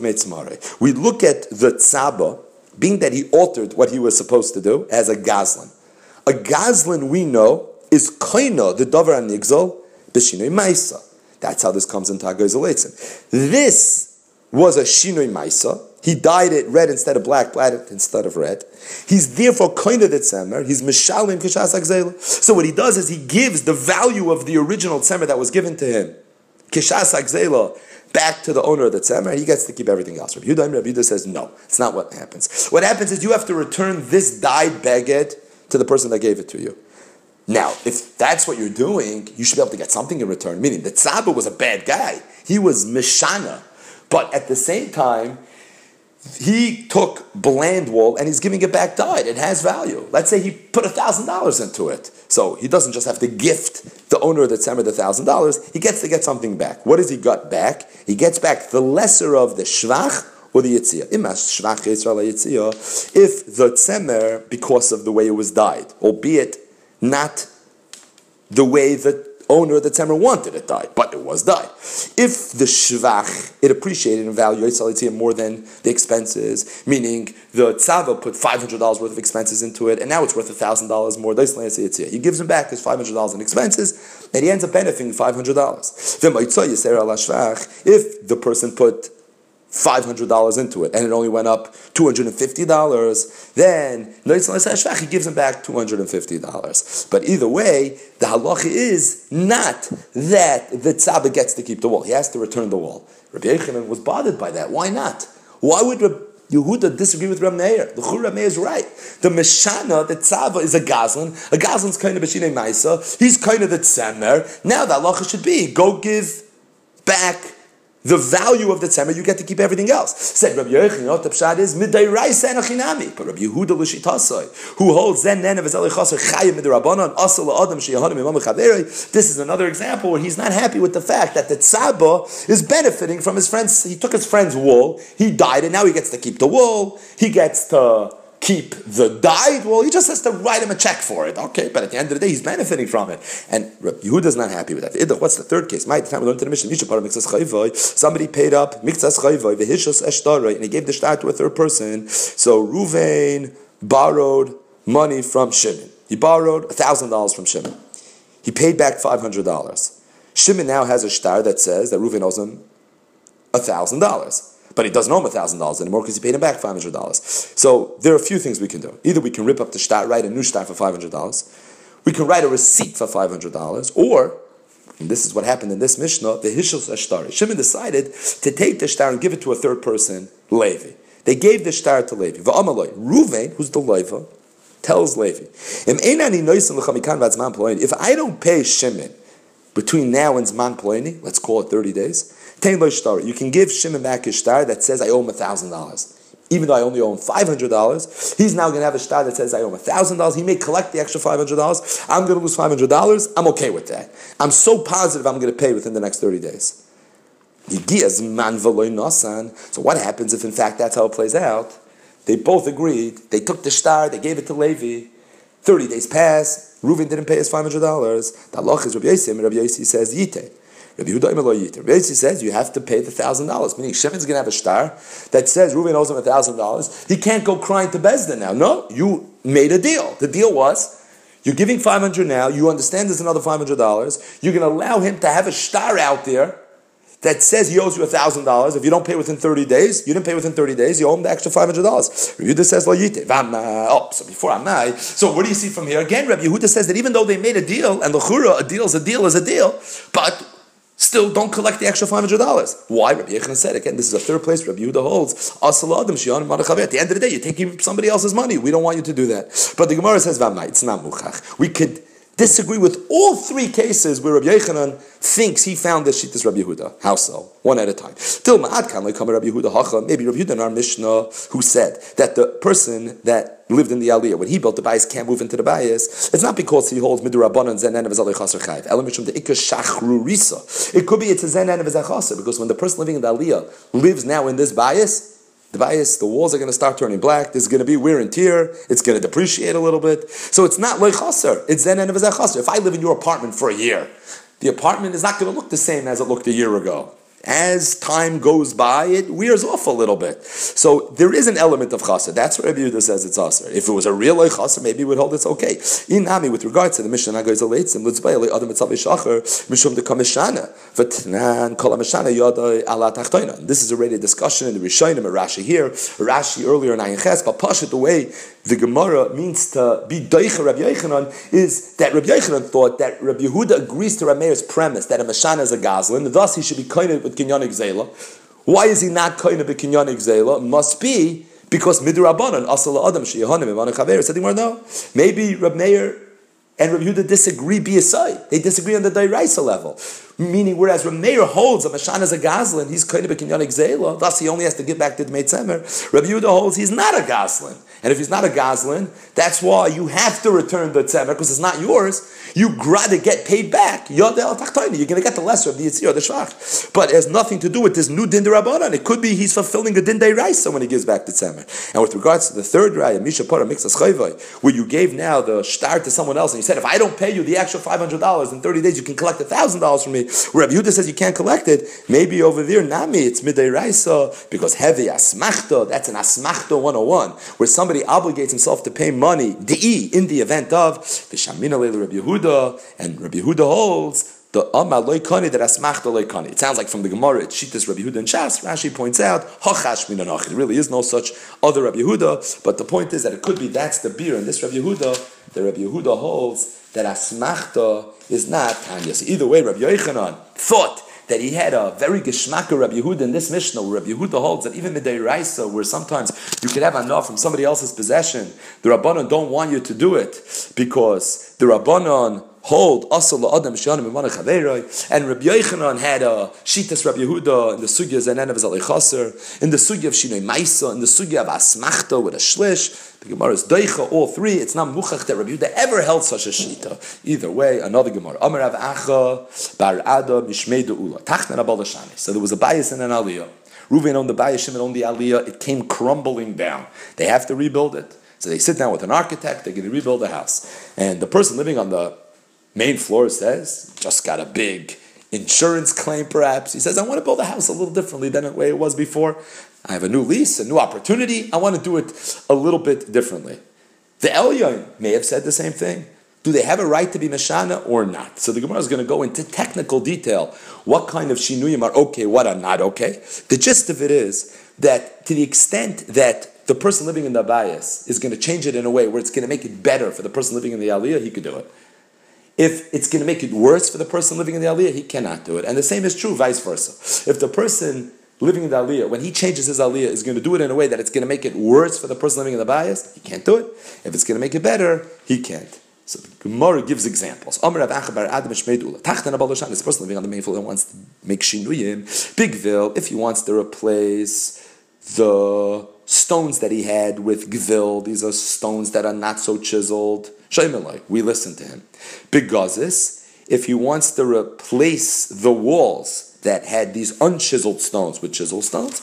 A: we look at the tzaba, being that he altered what he was supposed to do, as a gazlan. A gazlan, we know, is koina, the davar anigzal, b'shinoi maisa. That's how this comes into HaGozel Eitzim. This was a shinoi maisa. He dyed it red instead of black, black instead of red. He's therefore kind of the tzemer. He's mishalim kishas agzela. So what he does is he gives the value of the original tzemer that was given to him, kishas agzela, back to the owner of the tzemer. He gets to keep everything else. Rabbi Yehuda says no. It's not what happens. What happens is you have to return this dyed beged to the person that gave it to you. Now, if that's what you're doing, you should be able to get something in return. Meaning, the tzaba was a bad guy. He was mishana. But at the same time, he took bland wool and he's giving it back dyed. It has value. Let's say he put $1,000 into it. So he doesn't just have to gift the owner of the tzemer the $1,000. He gets to get something back. What does he get back? He gets back the lesser of the shvach or the yitziyah. If the tzemer, because of the way it was dyed, albeit not the way the owner of the tzemer wanted it dyed, but it was dyed. If the shvach, it appreciated in value, more than the expenses, meaning the tzava put $500 worth of expenses into it, and now it's worth $1,000 more, he gives him back his $500 in expenses, and he ends up benefiting $500. If the person put $500 into it, and it only went up $250, then he gives him back $250. But either way, the halacha is not that the tzaba gets to keep the wall. He has to return the wall. Rabbi Yochanan was bothered by that. Why not? Why would Rabbi Yehuda disagree with Rabbi Meir? The Chur Rabbi Meir is right. The Meshana, the tzava, is a gazlan. A gazlan's kind of b'shinei maisa. He's kind of the tzemer. Now the halacha should be, go give back the value of the tzemer, you get to keep everything else. Said Rabbi Yochanan, the pshat is midayraisa and achinami. But Rabbi Yehuda l'shitasai, who holds zen nen of ezeli chaser chayim midrabanan asal adam sheyahanim imam chaveri. This is another example where he's not happy with the fact that the tzaba is benefiting from his friends. He took his friend's wool, he dyed it, now he gets to keep the wool, he gets to keep the dyed wool, he just has to write him a check for it. Okay, but at the end of the day, he's benefiting from it. And Yehuda's not happy with that. What's the third case? My time we learned to the mission, somebody paid up mikzas chayvoy, v'hishos eshtaroi, and he gave the shtar to a third person. So Ruvain borrowed money from Shimon. He borrowed $1,000 from Shimon. He paid back $500. Shimon now has a shtar that says that Ruvain owes him $1,000. But he doesn't owe him $1,000 anymore because he paid him back $500. So there are a few things we can do. Either we can rip up the shtar, write a new shtar for $500. We can write a receipt for $500. Or, and this is what happened in this Mishnah, the Hishos Ashtari. Shimon decided to take the shtar and give it to a third person, Levi. They gave the shtar to Levi. V'amaloi, Ruvain, who's the Levi, tells Levi, if I don't pay Shimon between now and Zman Ploni, let's call it 30 days, you can give Shimon back his shtar that says I owe him $1,000. Even though I only owe him $500, he's now going to have a shtar that says I owe him $1,000. He may collect the extra $500. I'm going to lose $500. I'm okay with that. I'm so positive I'm going to pay within the next 30 days. So what happens if in fact that's how it plays out? They both agreed. They took the shtar. They gave it to Levi. 30 days pass. Reuven didn't pay his $500. The halach is Rabbi Yossi. Rabbi Yossi says Yite. Rabbi Yossi says you have to pay the $1,000. Meaning Shimon's going to have a shtar that says Reuven owes him $1,000. He can't go crying to Beis Din now. No, you made a deal. The deal was you're giving $500 now. You understand there's another $500. You're going to allow him to have a shtar out there that says he owes you $1,000. If you don't pay within 30 days, you didn't pay within 30 days, you owe him the extra $500. Rabbi Yehuda says, Lo yite. So before Amai, so what do you see from here? Again, Rabbi Yehuda says that even though they made a deal, and l'chura, a deal is a deal is a deal, but still don't collect the extra $500. Why? Rabbi Yochanan said, again, this is a third place Rabbi Yehuda holds, Asal Adam Shion Madachaber. At the end of the day, you're taking somebody else's money. We don't want you to do that. But the Gemara says, Vamai, it's not muchach. We could disagree with all three cases where Rabbi Yochanan thinks he found this shittas Rabbi Yehuda. How so? One at a time. Till Ma'ad Kan Rabbi Yehuda Hacha. Maybe Rabbi Yehuda in our Mishnah who said that the person that lived in the Aliyah, when he built the bayis, can't move into the bayis. It's not because he holds midurabanan zenan of his chaser chayv. Elamishum the ikka shachrurisa. It could be it's a zenan of his chaser because when the person living in the Aliyah lives now in this bayis, the walls are going to start turning black. There's going to be wear and tear. It's going to depreciate a little bit. So it's not like chaser. It's zen and chaser. If I live in your apartment for a year, the apartment is not going to look the same as it looked a year ago. As time goes by, it wears off a little bit. So there is an element of chassid. That's what Rabbi Yehuda says it's aser. If it was a real chassid, maybe we would hold it's okay. Inami, with regards to the Mishnah Nagayz Aleitzim, Lutzbay Adam Etzav Shacher Mishum de Kamishana Vatnan Kol Hamishana Yadai Ala Tachtoina. This is already a discussion in the Rishonim and Rashi here. Rashi earlier in Ayin Ches, but Pashat, the way the Gemara means to be doicha Rabbi Yochanan is that Rabbi Yochanan thought that Rabbi Yehuda agrees to Rabbi Meir's premise that a Mashana is a Gazlan, thus he should be kind of with Kinyanik Zela. Why is he not kind of with Kinyanik Zela? Must be because Midrabanan, Asala Adam, Sheyahanim, Imanu Chaver, said, no, maybe Rabbi Meir and Rabbi Yehuda disagree BSI. They disagree on the Dairaisa level. Meaning, whereas Rabbi Meir holds a Mashan as a Gazlan, he's kind of a Kinyanik Zela, thus he only has to give back to the Dmei Tzemer. Rabbi Yehuda holds he's not a Gazlan. And if he's not a Gazlan, that's why you have to return the Tzemer, because it's not yours. You gotta get paid back. You're going to get the lesser of the Yitzir, the Shvach. But it has nothing to do with this new Din D'Rabbanan. It could be he's fulfilling a Din D'Oraisa when he gives back the Tzemer. And with regards to the third Raya, Misha Parah Mixas Chayvai, where you gave now the shtar to someone else, and you said, if I don't pay you the actual $500 in 30 days, you can collect $1,000 from me. Where Rabbi Yehuda says you can't collect it, maybe over there, Nami, it's Midei Raisa, because heavy Asmachta, that's an Asmachta 101, where somebody obligates himself to pay money, in the event of the Shamina Leila Rabbi Yehuda, and Rabbi Yehuda holds the Amar Loikani that Asmachta Loikani. It sounds like from the Gemara, it's Shitas Rabbi Yehuda and Shas. Rashi points out, Hachash Minanach. There really is no such other Rabbi Yehuda, but the point is that it could be that's the beer, and this Rabbi Yehuda, the Rabbi Yehuda holds that Asmachta is not Tanya. So either way, Rabbi Yochanan thought that he had a very geschmacka Rabbi Yehuda in this Mishnah, where Rabbi Yehuda holds that even Midei Raisa, where sometimes you could have enough from somebody else's possession, the Rabbanon don't want you to do it, because the Rabbanon hold asal adam shanim imana chaveroi, and Rabbi Yochanan had a shitas Rabbi Yehuda in the sugya zanen of zalei chaser, in the sugya of shinoi maisa, in the sugya of asmachta with a shlish. The Gemara is doicha all three. It's not muchach that Rabbi Yehuda ever held such a shita. Either way, another Gemara. Amar Rav Acha bar Ada mishmei deula tachna rabal shani. So there was a bias and an aliyah. Reuven owned the bias, Shimon owned the aliyah. It came crumbling down. They have to rebuild it. So they sit down with an architect. They're going to rebuild the house, and the person living on the main floor says, just got a big insurance claim perhaps. He says, I want to build a house a little differently than the way it was before. I have a new lease, a new opportunity. I want to do it a little bit differently. The Elyon may have said the same thing. Do they have a right to be Meshana or not? So the Gemara is going to go into technical detail. What kind of Shinuyim are okay, what are not okay? The gist of it is that to the extent that the person living in the bias is going to change it in a way where it's going to make it better for the person living in the Aliyah, he could do it. If it's going to make it worse for the person living in the Aliyah, he cannot do it. And the same is true vice versa. If the person living in the Aliyah, when he changes his Aliyah, is going to do it in a way that it's going to make it worse for the person living in the bias, he can't do it. If it's going to make it better, he can't. So the Gemara gives examples. This person living on the main floor wants to make shinuyim. Bigville, if he wants to replace the stones that he had with gvil, these are stones that are not so chiseled. We listen to him. Big Gazis, if he wants to replace the walls that had these unchiseled stones with chiseled stones,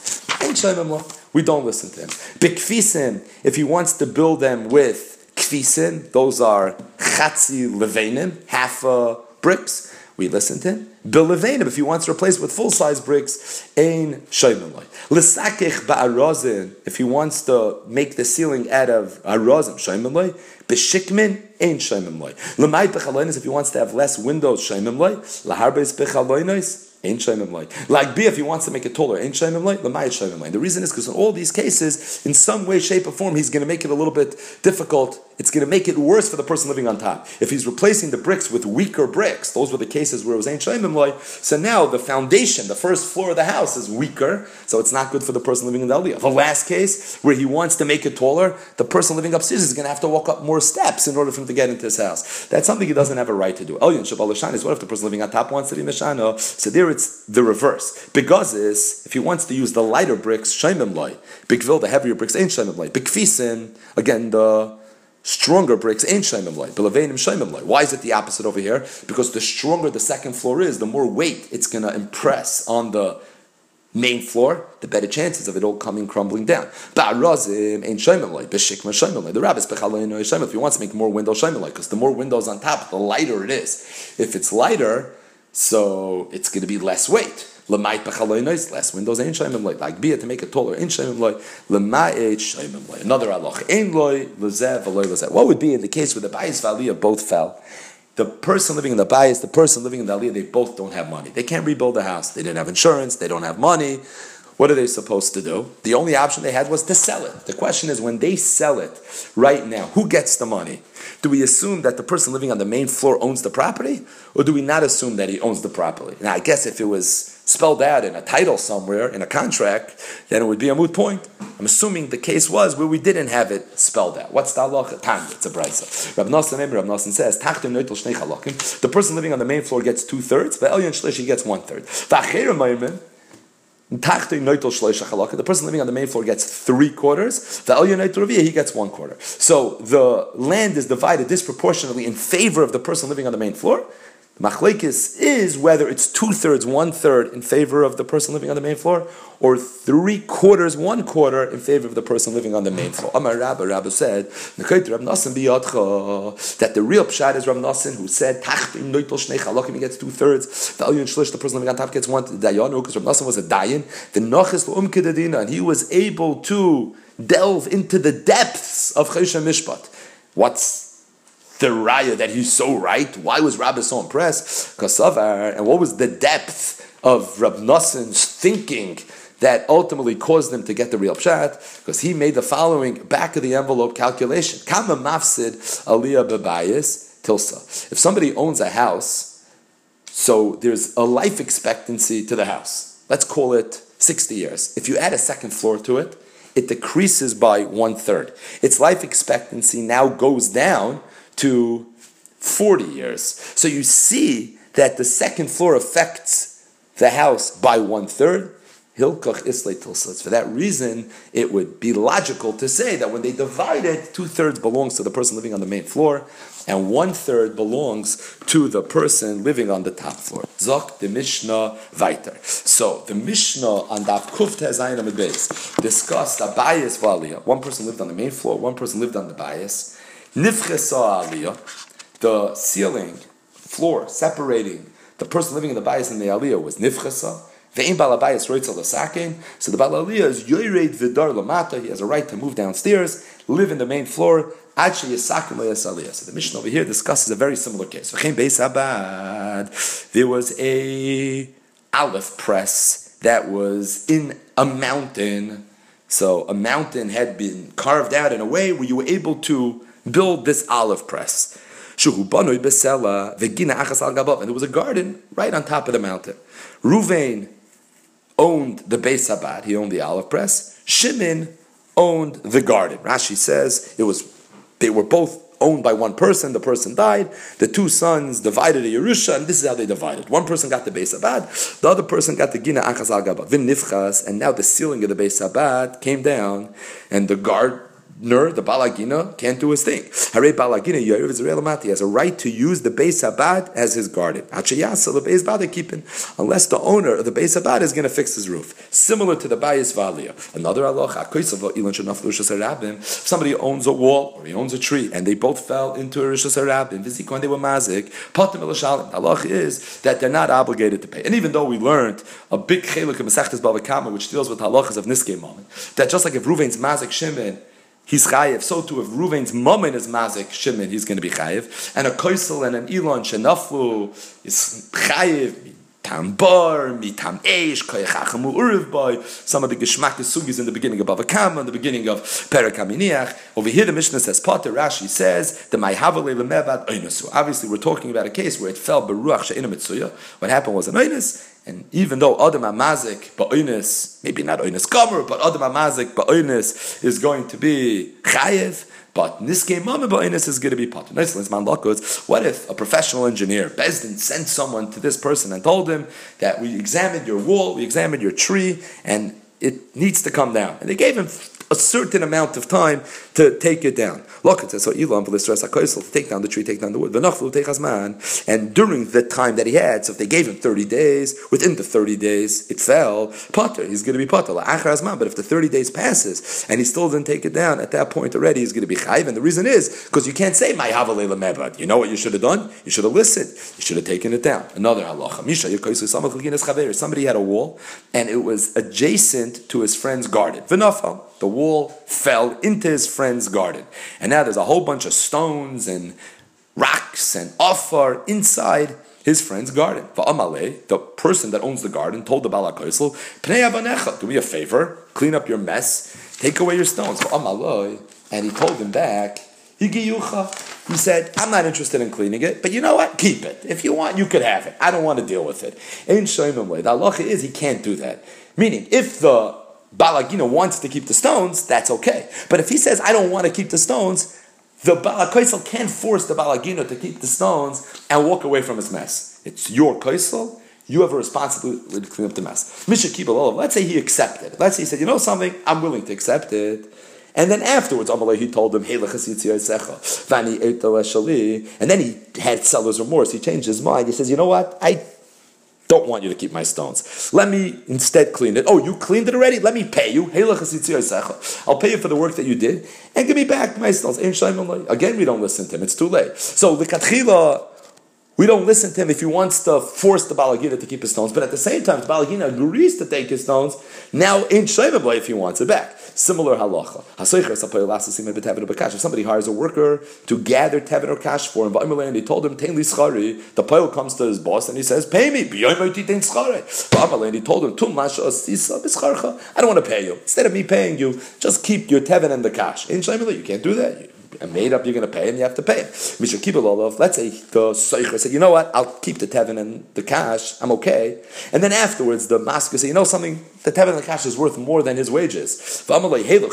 A: we don't listen to him. Big Kfisim, if he wants to build them with Kfisim, those are Chatzi Levenim, half bricks, we listen to him. Bilevenim, if he wants to replace with full-size bricks, Ein Shaymimloi. L'sakech ba'arazin, if he wants to make the ceiling out of arazim, Shaymimloi. B'shikmin, Ein Shaymimloi. L'may b'chaloinos, if he wants to have less windows, Shaymimloi. L'harbeis b'chaloinos, Ein Shaymimloi. Like B, if he wants to make it taller, Ein Shaymimloi. L'may Shaymimloi. The reason is because in all these cases, in some way, shape, or form, he's going to make it a little bit difficult. It's going to make it worse for the person living on top. If he's replacing the bricks with weaker bricks, those were the cases where it was Ein Shaymimloi. So now the foundation, the first floor of the house is weaker, so it's not good for the person living in the Aliyah. The last case, where he wants to make it taller, the person living upstairs is going to have to walk up more steps in order for him to get into his house. That's something he doesn't have a right to do. Elyon Shabal Lashan is what if the person living on top wants to be Meshana? So there it's the reverse. Because if he wants to use the lighter bricks, Shaymimloi. Bigvil, the heavier bricks, ain't Shaymimloi. Bigfisin, again, the stronger bricks ain't shaymimloi. Bilaveinim shaymimloi. Why is it the opposite over here? Because the stronger the second floor is, the more weight it's going to impress on the main floor, the better chances of it all coming crumbling down. Ba'arazim ain't shaymimloi. B'shikma shaymimloi. The rabbis b'chaloino shaymimloi. If he wants to make more windows shaymimloi, because the more windows on top, the lighter it is. If it's lighter, so it's going to be less weight. less windows, ain't shaymim loy. Like be it to make it taller, ain't shaymim loy. Lema'et shaymim loy. Another halach, ain't loy lezev v'loy lezev. What would be in the case where the bayis v'aliyah both fell? The person living in the bayis, the person living in the aliyah, they both don't have money. They can't rebuild the house. They didn't have insurance. They don't have money. What are they supposed to do? The only option they had was to sell it. The question is, when they sell it right now, who gets the money? Do we assume that the person living on the main floor owns the property? Or do we not assume that he owns the property? Now, I guess if it was spelled out in a title somewhere, in a contract, then it would be a moot point. I'm assuming the case was where we didn't have it spelled out. What's the halacha? Tanya, it's a brisa. Rav Nosson says, the person living on the main floor gets 2/3, the Elyon Shlish, he gets 1/3. The person living on the main floor gets 3/4. The Elyon Raviyah, he gets 1/4. So the land is divided disproportionately in favor of the person living on the main floor. The machlekes is whether it's 2/3, 1/3 in favor of the person living on the main floor, or 3/4, 1/4 in favor of the person living on the main floor. Amar Rabba said that the real pshat is Rav Nosson, who said he gets 2/3. The Elyon Shlish, the person living on top, gets 1. Dayanu, because Rav Nosson was a dayan. The Nochis l'umkedadina, and he was able to delve into the depths of Choshen Mishpat. What's the raya that he's so right? Why was Rabbi so impressed? And what was the depth of Rav Nosson's thinking that ultimately caused him to get the real pshat? Because he made the following back of the envelope calculation. Kama mafsid aliyah bebayis tilsa. If somebody owns a house, so there's a life expectancy to the house. Let's call it 60 years. If you add a second floor to it, it decreases by 1/3. Its life expectancy now goes down to 40 years. So you see that the second floor affects the house by 1/3. Hilkach islay tilsa. For that reason, it would be logical to say that when they divide it, 2/3 belongs to the person living on the main floor, and 1/3 belongs to the person living on the top floor. Zok the Mishnah weiter. So the Mishnah on Daf Kuf Tezayin Amud Beis discussed a bayis v'aliyah. One person lived on the main floor, one person lived on the bayis. Nifchesa aliyah, the ceiling, floor, separating the person living in the bayis and the aliyah was nifchesa. Ve'im balabayis roitzel l'sakin. So the balaliyah is yoyred v'dar lamata. He has a right to move downstairs, live in the main floor. Actually, yisakin le'yas aliyah. So the Mishnah over here discusses a very similar case. V'chein beis habad. There was a aleph press that was in a mountain. So a mountain had been carved out in a way where you were able to build this olive press. And there was a garden right on top of the mountain. Ruvain owned the Beis Habad, he owned the olive press. Shimon owned the garden. Rashi says they were both owned by one person. The person died. The two sons divided a Yerusha, and this is how they divided. One person got the Beis Habad, the other person got the Gina Achas al Gaba. Vin Nifchas, and now the ceiling of the Beis Habad came down, and the gardener, the Balagina, can't do his thing. Hare Balagina Yeruv Israel Mati has a right to use the Beis Habad as his garden. Achayasa the Beis Habad keeping, unless the owner of the Beis Habad is going to fix his roof. Similar to the Bayis Valia. Another halacha. If somebody owns a wall or he owns a tree and they both fell into a Rishus Harabim, when they were mazik, Patim Elashalim. The halacha is that they're not obligated to pay. And even though we learned a big chelik in Masechtas Bava Kama, which deals with halachas of Niskei Moment, that just like if Ruvain's mazik Shimon, he's chayiv. So too, if Ruvain's mammon is mazik Shimon, he's going to be chayiv. And a koisel and an elon shenaflu is chayiv. Tambar, mitam eish, koyachachamu uriv boy. Some of the geschmack sugis in the beginning of Bava Kama, in the beginning of Perek HaMiniach. Over here, the Mishnah says, Potter, Rashi says, the Mayhavale lemevad oinasu. Obviously, we're talking about a case where it fell beruach she'ina mitzuya. What happened was an oinus. And even though Adam HaMazik ba'oinus, maybe not oinus gomer, but Adam HaMazik ba'oinus is going to be chayev, but Niskei Mama ba'oinus is going to be potter. What if a professional engineer, Bezdin, sent someone to this person and told him that we examined your wall, we examined your tree, and it needs to come down. And they gave him a certain amount of time to take it down. Look, it says, so Ilam to take down the tree, take down the wood. And during the time that he had, so if they gave him 30 days, within the 30 days it fell, Potter, he's going to be Potter. But if the 30 days passes and he still didn't take it down, at that point already he's going to be Chayiv. And the reason is because you can't say, you know what you should have done? You should have listened. You should have taken it down. Another halacha. Somebody had a wall and it was adjacent to his friend's garden. V'nafal. The wall fell into his friend's garden. And now there's a whole bunch of stones and rocks and afar inside his friend's garden. V'amalei, the person that owns the garden, told the Bala Koisel, Pnei avanecha, do me a favor, clean up your mess, take away your stones. V'amalei, and he told him back, Higiyucha. He said, I'm not interested in cleaning it, but you know what? Keep it. If you want, you could have it. I don't want to deal with it. Ein shoymim lei. The halacha is he can't do that. Meaning, if the Balagina wants to keep the stones, that's okay. But if he says, I don't want to keep the stones, the Balakoisel can't force the Balagina to keep the stones and walk away from his mess. It's your Koisel. You have a responsibility to clean up the mess. Let's say he accepted. Let's say he said, you know something? I'm willing to accept it. And then afterwards, Amalei, he told him, and then he had seller's remorse. He changed his mind. He says, you know what? I don't want you to keep my stones. Let me instead clean it. Oh, you cleaned it already? Let me pay you. I'll pay you for the work that you did and give me back my stones. Again, we don't listen to him. It's too late. So, l'katchila, we don't listen to him if he wants to force the Balagina to keep his stones. But at the same time, if the Balagina agrees to take his stones, now ain't shayvah if he wants it back. Similar halacha. If somebody hires a worker to gather tevin or cash for him, and he told him, the poil comes to his boss and he says, pay me. And he told him, I don't want to pay you. Instead of me paying you, just keep your tevin and the cash. You can't do that. And made up, you're going to pay him, you have to pay him. Let's say the Seicher said, you know what, I'll keep the tevin and the cash, I'm okay. And then afterwards, the masker said, you know something, the tevin and the cash is worth more than his wages. No,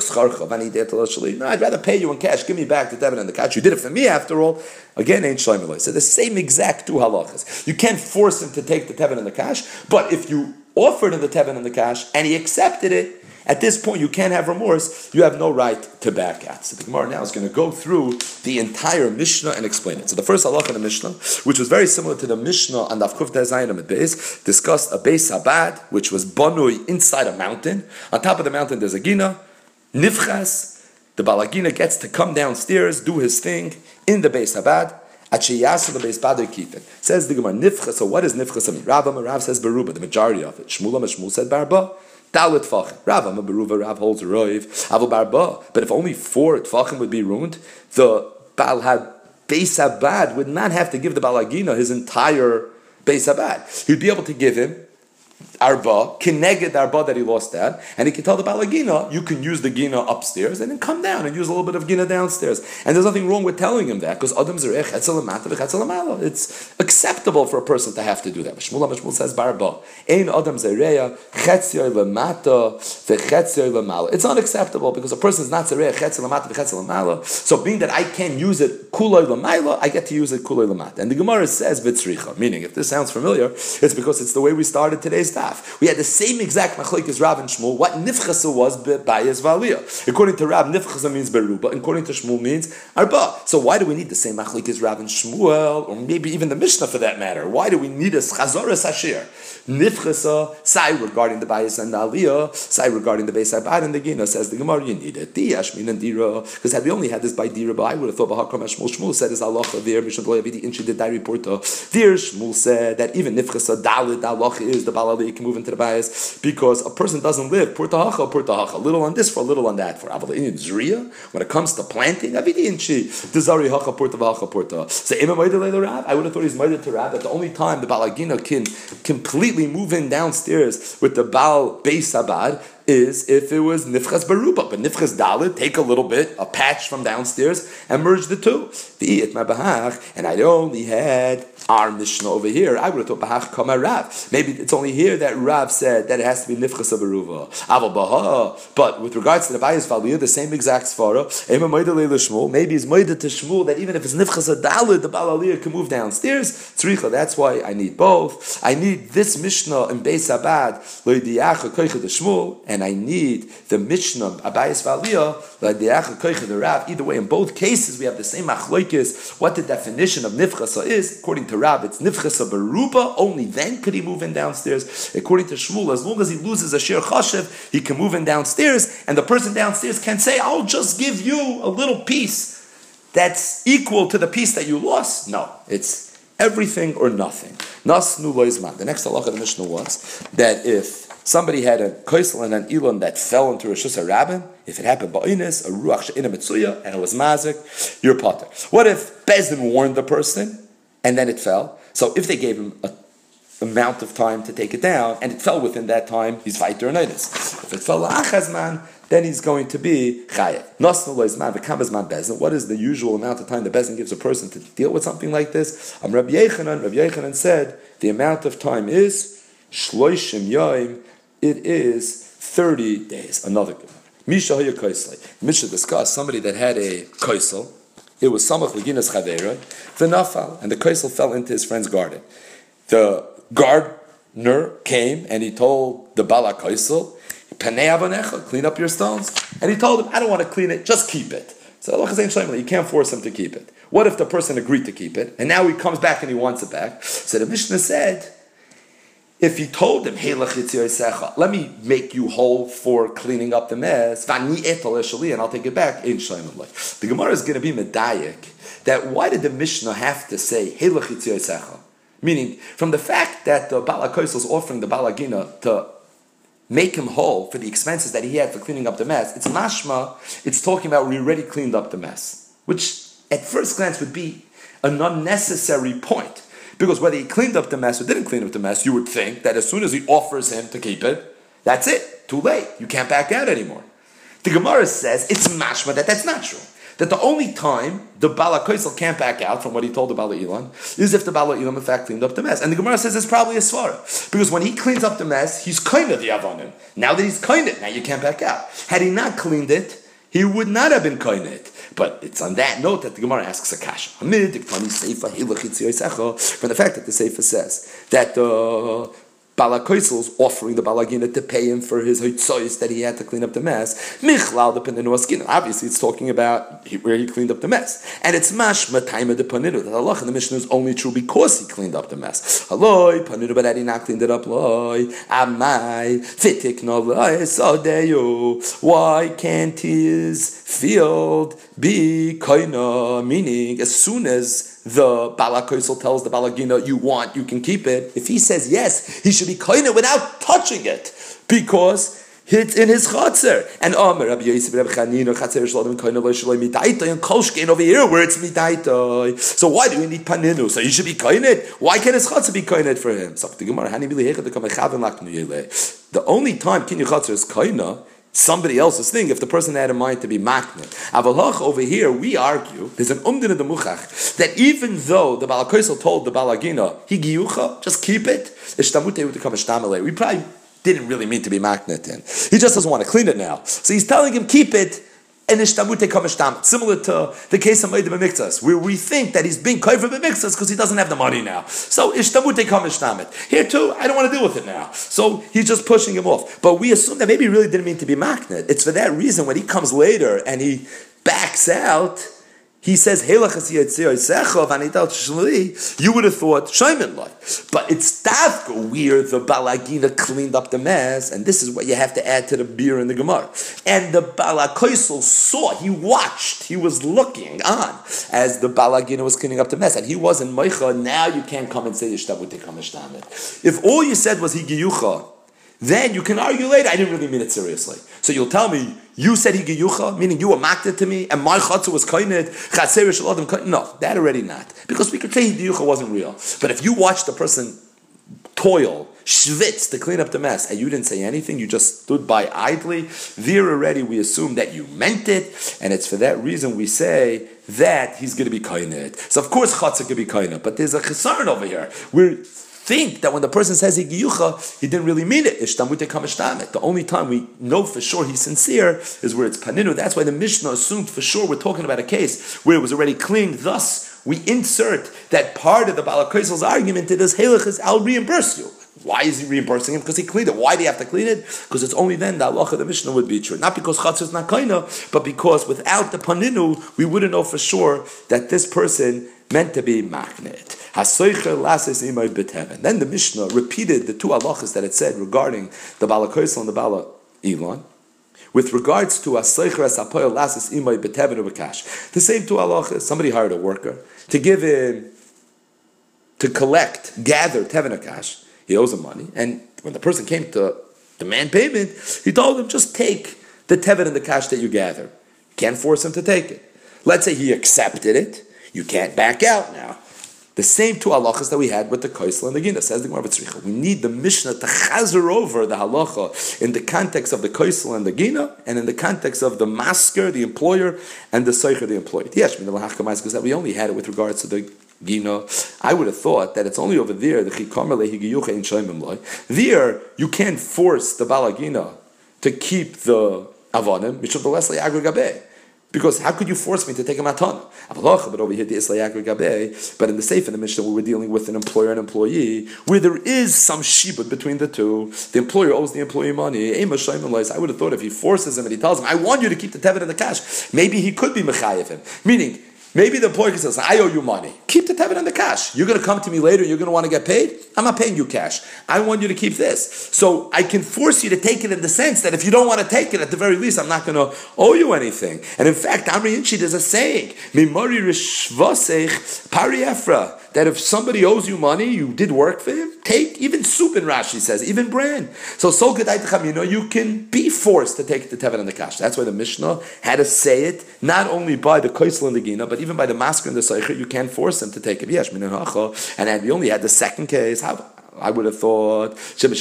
A: I'd rather pay you in cash, give me back the tevin and the cash. You did it for me after all. Again, ain't shloimeloi. So the same exact two halachas. You can't force him to take the tevin and the cash, but if you offered him the tevin and the cash, and he accepted it, at this point, you can't have remorse. You have no right to back out. So the Gemara now is going to go through the entire Mishnah and explain it. So the first halacha in the Mishnah, which was very similar to the Mishnah on Daf Kuf Zayin Amud Beis, discussed a Beis Habad, which was banui inside a mountain. On top of the mountain, there's a gina, nifchas. The Balagina gets to come downstairs, do his thing in the Beis Habad. Says the Gemara, nifchas. So what does nifchas mean? Rav says beruba, the majority of it. Shmuel said barba. Dalit tfachim. Rav Beruva, Rav holds roiv. Aval barba. But if only 4 tfachim would be ruined, the Baal had Beis Habad would not have to give the Balagina his entire Beis Habad. He'd be able to give him Arba, Kineged Arba that he lost at, and he can tell the Balagina, you can use the Gina upstairs and then come down and use a little bit of Gina downstairs. And there's nothing wrong with telling him that, because Adam Zerech, Chetzel Lamata, Chetzel Lamala. It's acceptable for a person to have to do that. Shmuel says Barba. Ein Adam Zereya, Chetzel Lamata, Chetzel Lamala. It's unacceptable because a person is not Zereya, Chetzel Lamata, Chetzel Lamala. So being that I can use it Kulay Lamayla, I get to use it Kulay Lamata. And the Gemara says Vitzricha, meaning if this sounds familiar, it's because it's the way we started today's daf. We had the same exact machlokes as Rav and Shmuel. What nifchasa was bayis v'aliyah. According to Rav, nifchasa means beruba. According to Shmuel, means arba. So why do we need the same machlokes as Rav and Shmuel, or maybe even the Mishnah for that matter? Why do we need a chazoras hashir? Nifchasa, sai regarding the bayis and the aliyah, sai regarding the beis habad and the gina. Says the Gemara, you need it. Diashmin and dira. Because had we only had this by dira, but I would have thought b'hakam Shmuel. Shmuel said is halacha there. Mishnah loyavidi inchi did I report to there. Shmuel said that even nifchasa dalit halacha is the balali can move into the bias because a person doesn't live purtahacha, little on this for a little on that for avalin zriya. When it comes to planting, avidi inchi dezari hacha purta. So I would have thought he's made to Rav that the only time the balagina can completely move in downstairs with the Baal Beis Habad is if it was nifchas baruba, but nifchas dalit, take a little bit, a patch from downstairs, and merge the two. And I only had Our Mishnah over here, I would have thought Bahach Kama Rav. Maybe it's only here that Rav said that it has to be Nifchas of Aruva. Aval Baha. But with regards to the Bayis Valiyah, the same exact Svara, Ema Moida Leila Shmuel, maybe it's Moida to Shmuel that even if it's Nifchas of Dalid, the Baal Aliyah can move downstairs. Tzricha, that's why I need both. I need this Mishnah in Beis Abad, Loidiacha Koicha de Shmuel, and I need the Mishnah Bayis Valiyah, Loidiacha Koicha de Rav. Either way, in both cases, we have the same Achloikis. What the definition of Nifchasa is, according to Rav, it's Nifchasa Beruba, only then could he move in downstairs. According to Shmuel, as long as he loses a Shir Chashiv, he can move in downstairs, and the person downstairs can say, I'll just give you a little piece that's equal to the piece that you lost. No, it's everything or nothing. Nasnu lo izman. The next halacha of the Mishnah was that if somebody had a koisel and an elon that fell into Rishus HaRabim, if it happened ba'inus, a ruach she'ina mitzuya, and it was mazik, you're potter. What if Bezdin warned the person, and then it fell? So if they gave him a amount of time to take it down, and it fell within that time, he's vayter neinis. If it fell la'achazman, then he's going to be chayev. Nasnu lo izman v'kamazman Bezdin. What is the usual amount of time the Bezdin gives a person to deal with something like this? Rabbi Yechanan said the amount of time is shloishim yoim. It is 30 days. Another good one. Misha haya koislei. Misha discussed somebody that had a koisel. It was samach leginas chaveira v'nafal, and the koisel fell into his friend's garden. The gardener came and he told the bala koisel, "Panei avanecha, clean up your stones." And he told him, "I don't want to clean it, just keep it." So Allah is saying, you can't force him to keep it. What if the person agreed to keep it, and now he comes back and he wants it back? So the Mishnah said, if he told him, "Hey, let me make you whole for cleaning up the mess, and I'll take it back," the Gemara is going to be medayik that why did the Mishnah have to say, "Hey, meaning from the fact that the Bala Koisel is offering the Balagina to make him whole for the expenses that he had for cleaning up the mess, it's mashma, it's talking about we already cleaned up the mess, which at first glance would be an unnecessary point. Because whether he cleaned up the mess or didn't clean up the mess, you would think that as soon as he offers him to keep it, that's it. Too late. You can't back out anymore. The Gemara says it's mashma that's not true. That the only time the Bala Koisel can't back out from what he told the Bala Ilan is if the Bala Ilan in fact cleaned up the mess. And the Gemara says it's probably a svara. Because when he cleans up the mess, he's kind of the avonim. Now that he's kind of, now you can't back out. Had he not cleaned it, he would not have been kind it. But it's on that note that the Gemara asks a kasha. From the fact that the Seifa says that the Bala Koisel is offering the Balagina to pay him for his hitzois that he had to clean up the mess. Michlal the paninu askin. Obviously, it's talking about where he cleaned up the mess, and it's mashma taima de paninu. The halach in the Mishnah is only true because he cleaned up the mess. Haloi paninu, but had he not cleaned it up, loi amai fitik no loi sadeyu. Why can't his field be koina? Meaning, as soon as the Bala Koisel tells the Balagina, you can keep it. If he says yes, he should be koine without touching it, because it's in his chatzir. And Rabbi Yosef, Rabbi Chanina, chatzir shalom koine lo shalom mitayta, and kolshkein over here where it's mitayta. So why do we need paninu? So you should be koine. Why can't his chatzir be koine for him? The only time kinyu chatzir is koine, somebody else's thing, if the person had in mind to be makne. Avalach over here, we argue, there's an umdin of the muchach, that even though the Bala Koisel told the Balagina, he giyucha, just keep it, we probably didn't really mean to be makne then. He just doesn't want to clean it now. So he's telling him, keep it, and ishtamute kameshtam. Similar to the case of Meidim Mikzas, where we think that he's being koifer b'mikzas because he doesn't have the money now. So ishtamute kameshtamet. Here too, I don't want to deal with it now. So he's just pushing him off. But we assume that maybe he really didn't mean to be maknet. It's for that reason when he comes later and he backs out, he says, you would have thought Shaiman like. But it's Dafka where the Balagina cleaned up the mess, and this is what you have to add to the beer in the Gemara. And the Bala Koisel saw, he watched, he was looking on as the Balagina was cleaning up the mess, and he wasn't Meicha. Now you can't come and say Yishtabute Kameshtamet. If all you said was Higiyucha, then you can argue later, I didn't really mean it seriously. So you'll tell me, you said higiyucha, meaning you were makted to me, and my chatzah was koined, chatzer shaladim koined. No, that already not. Because we could say higiyucha wasn't real. But if you watched the person toil, schwitz to clean up the mess, and you didn't say anything, you just stood by idly, there already we assume that you meant it, and it's for that reason we say that he's going to be kained. So of course chatzah could be kained, but there's a chesaron over here. We think that when the person says higiyucha, he didn't really mean it. Ishtamute kamishtamet. The only time we know for sure he's sincere is where it's paninu. That's why the Mishnah assumed for sure we're talking about a case where it was already clean. Thus, we insert that part of the Baal HaKosel's argument that this halach is, I'll reimburse you. Why is he reimbursing him? Because he cleaned it. Why do you have to clean it? Because it's only then the halacha of the Mishnah would be true. Not because chatzah is not kaina, but because without the paninu, we wouldn't know for sure that this person meant to be maknet. Then the Mishnah repeated the two halachas that it said regarding the Baal HaKosel and the Baal Elon. With regards to asaycher asapoyel lasis imay beteven ubekash, the same two halachas. Somebody hired a worker to give him, to gather teven akash. He owes him money, and when the person came to demand payment, he told him, just take the teven and the cash that you gather. You can't force him to take it. Let's say he accepted it. You can't back out now. The same two halachas that we had with the Koisel and the Gina, says the Gemara B'Tzricha. We need the Mishnah to chazer over the halacha in the context of the Koisel and the Gina, and in the context of the masker, the employer, and the Seicher, the employee. Yes, because we only had it with regards to the Gina. I would have thought that it's only over there, the there, you can't force the Balagina to keep the Avanim, because how could you force me to take a matana? But over here, the Islayagri Gabe, but in the Sefer in the Mishnah, where we're dealing with an employer and employee, where there is some shibud between the two, the employer owes the employee money. I would have thought if he forces him and he tells him, I want you to keep the tevet and the cash, maybe he could be mechayev him. Meaning, maybe the employer can say, I owe you money. Keep the tevet and the cash. You're going to come to me later, you're going to want to get paid? I'm not paying you cash. I want you to keep this. So I can force you to take it in the sense that if you don't want to take it, at the very least, I'm not going to owe you anything. And in fact, Amri Inchid is a saying, Mimori Rishvasech Pari Efra, that if somebody owes you money, you did work for him, take even soup in Rashi says, even bran. So you can be forced to take the tevet and the cash. That's why the Mishnah had to say it, not only by the koisel and the gina, but even by the masker and the seicher, you can't force them to take it. Yes, and we only had the second case. I would have thought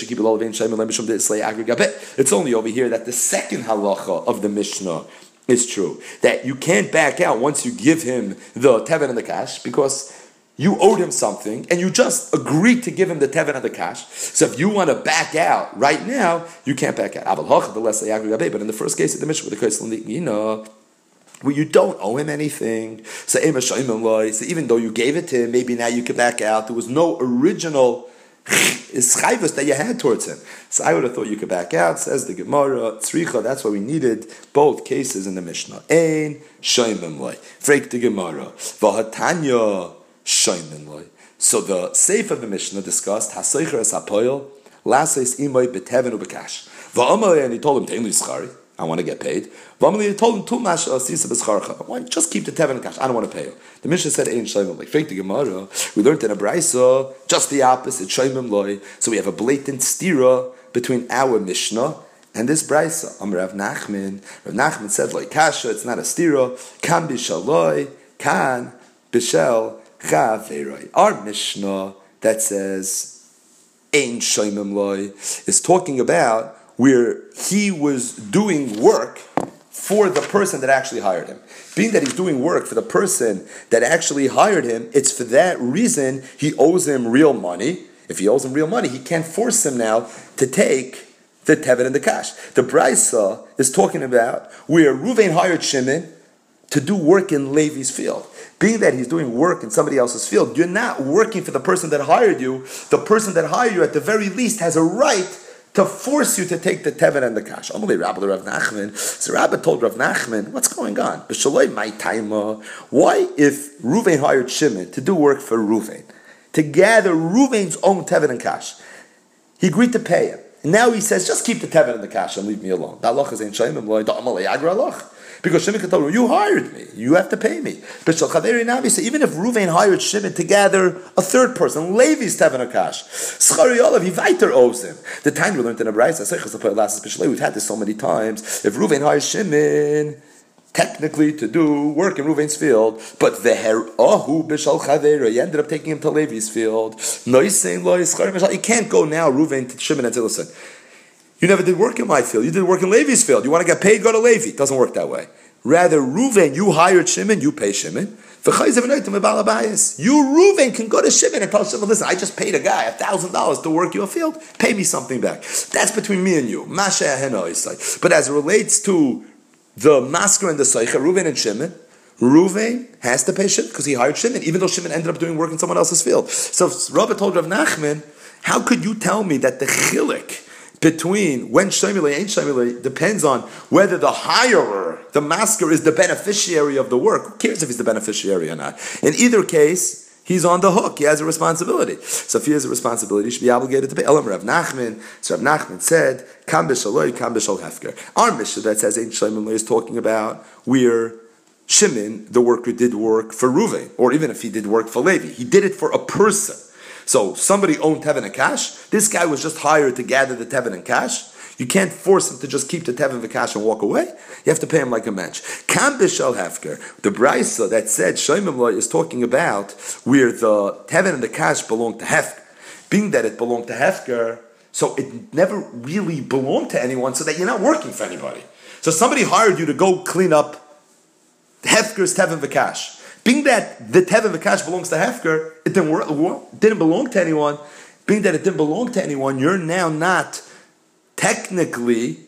A: it's only over here that the second halacha of the Mishnah is true, that you can't back out once you give him the tevet and the cash, because you owed him something, and you just agreed to give him the tevet and the cash. So if you want to back out right now, you can't back out. But in the first case of the Mishnah with the Koisel and the Gina, where you don't owe him anything, so even though you gave it to him, maybe now you can back out. There was no original ischayvus that you had towards him. So I would have thought you could back out. Says the Gemara, Tzricha, that's why we needed both cases in the Mishnah. Ein shoymim loy. Freak the Gemara. V'hatanya shoymim loy. So the Seif of the Mishnah discussed Haseicher es hapoyel, laseis imoy beteven ubekash. V'amalei, and he told him, Tein li schari, I want to get paid. V'amalei, he told him, Tu mash asisa b'scharcha, just keep the teven and cash, I don't want to pay you. The Mishnah said, Ein shoymim loy. Freak the Gemara, we learned in a Braisa, just the opposite, shoymim loy. So we have a blatant stira between our Mishnah and this Braisa. Rav Nachman. Rav Nachman said, like kasha, it's not a stira. Kan bishaloi, kan bishel chaveroi. Our Mishnah that says ein shoymim loy is talking about where he was doing work for the person that actually hired him. Being that he's doing work for the person that actually hired him, it's for that reason he owes him real money. If he owes him real money, he can't force him now to take the tevet and the cash. The Braisa is talking about where Ruvain hired Shimon to do work in Levi's field. Being that he's doing work in somebody else's field, you're not working for the person that hired you. The person that hired you, at the very least, has a right to force you to take the tevet and the cash. Amalei Rabbi Rav Nachman. So Rabbi told Rav Nachman, what's going on? Why, if Ruvain hired Shimon to do work for Ruvain, to gather Ruvain's own tevet and cash, he agreed to pay him. And now he says, just keep the tevet and the cash and leave me alone. Because Shimon could tell him, you hired me, you have to pay me. So even if Ruvain hired Shimon to gather a third person, Levi's tevet and cash, Schari Olav, he weiter owes him. The time we learned in a Braisa, we've had this so many times. If Ruvain hires Shimon, technically to do work in Ruvain's field, but the Herahu Bishal Chavera, you ended up taking him to Levi's field. You can't go now, Ruvain, to Shimon and say, listen, you never did work in my field, you did work in Levi's field. You want to get paid, go to Levi. It doesn't work that way. Rather, Reuven, you hired Shimon, you pay Shimon. You, Reuven, can go to Shimon and tell Shimon, listen, I just paid a guy $1,000 to work your field, pay me something back. That's between me and you. But as it relates to the masker and the Seicha, Reuven and Shimon, Reuven has to pay Shimon because he hired Shimon, even though Shimon ended up doing work in someone else's field. So Rabbi told Rav Nachman, how could you tell me that the chilik between when Shemile and ain't Shemile depends on whether the hirer, the masker, is the beneficiary of the work? Who cares if he's the beneficiary or not? In either case, he's on the hook. He has a responsibility. So if he has a responsibility, he should be obligated to pay. Elam Rav Nachman. So Rav Nachman said, Kam b'shaloi, kam b'shal hefker. Our Mishnah that says ain't Shemile is talking about where Shimon, the worker, did work for Reuven, or even if he did work for Levi, he did it for a person. So somebody owned Tevin and Cash. This guy was just hired to gather the Tevin and Cash. You can't force him to just keep the Tevin and Cash and walk away. You have to pay him like a mensch. Kam b'shal hefker. The Brisa that said Shoimim Lo is talking about where the Tevin and the Cash belonged to Hefker. Being that it belonged to Hefker, so it never really belonged to anyone, so that you're not working for anybody. So somebody hired you to go clean up Hefker's Tevin V'Kash. Being that the Tevin V'Kash belongs to Hefker, it didn't belong to anyone. Being that it didn't belong to anyone, you're now not technically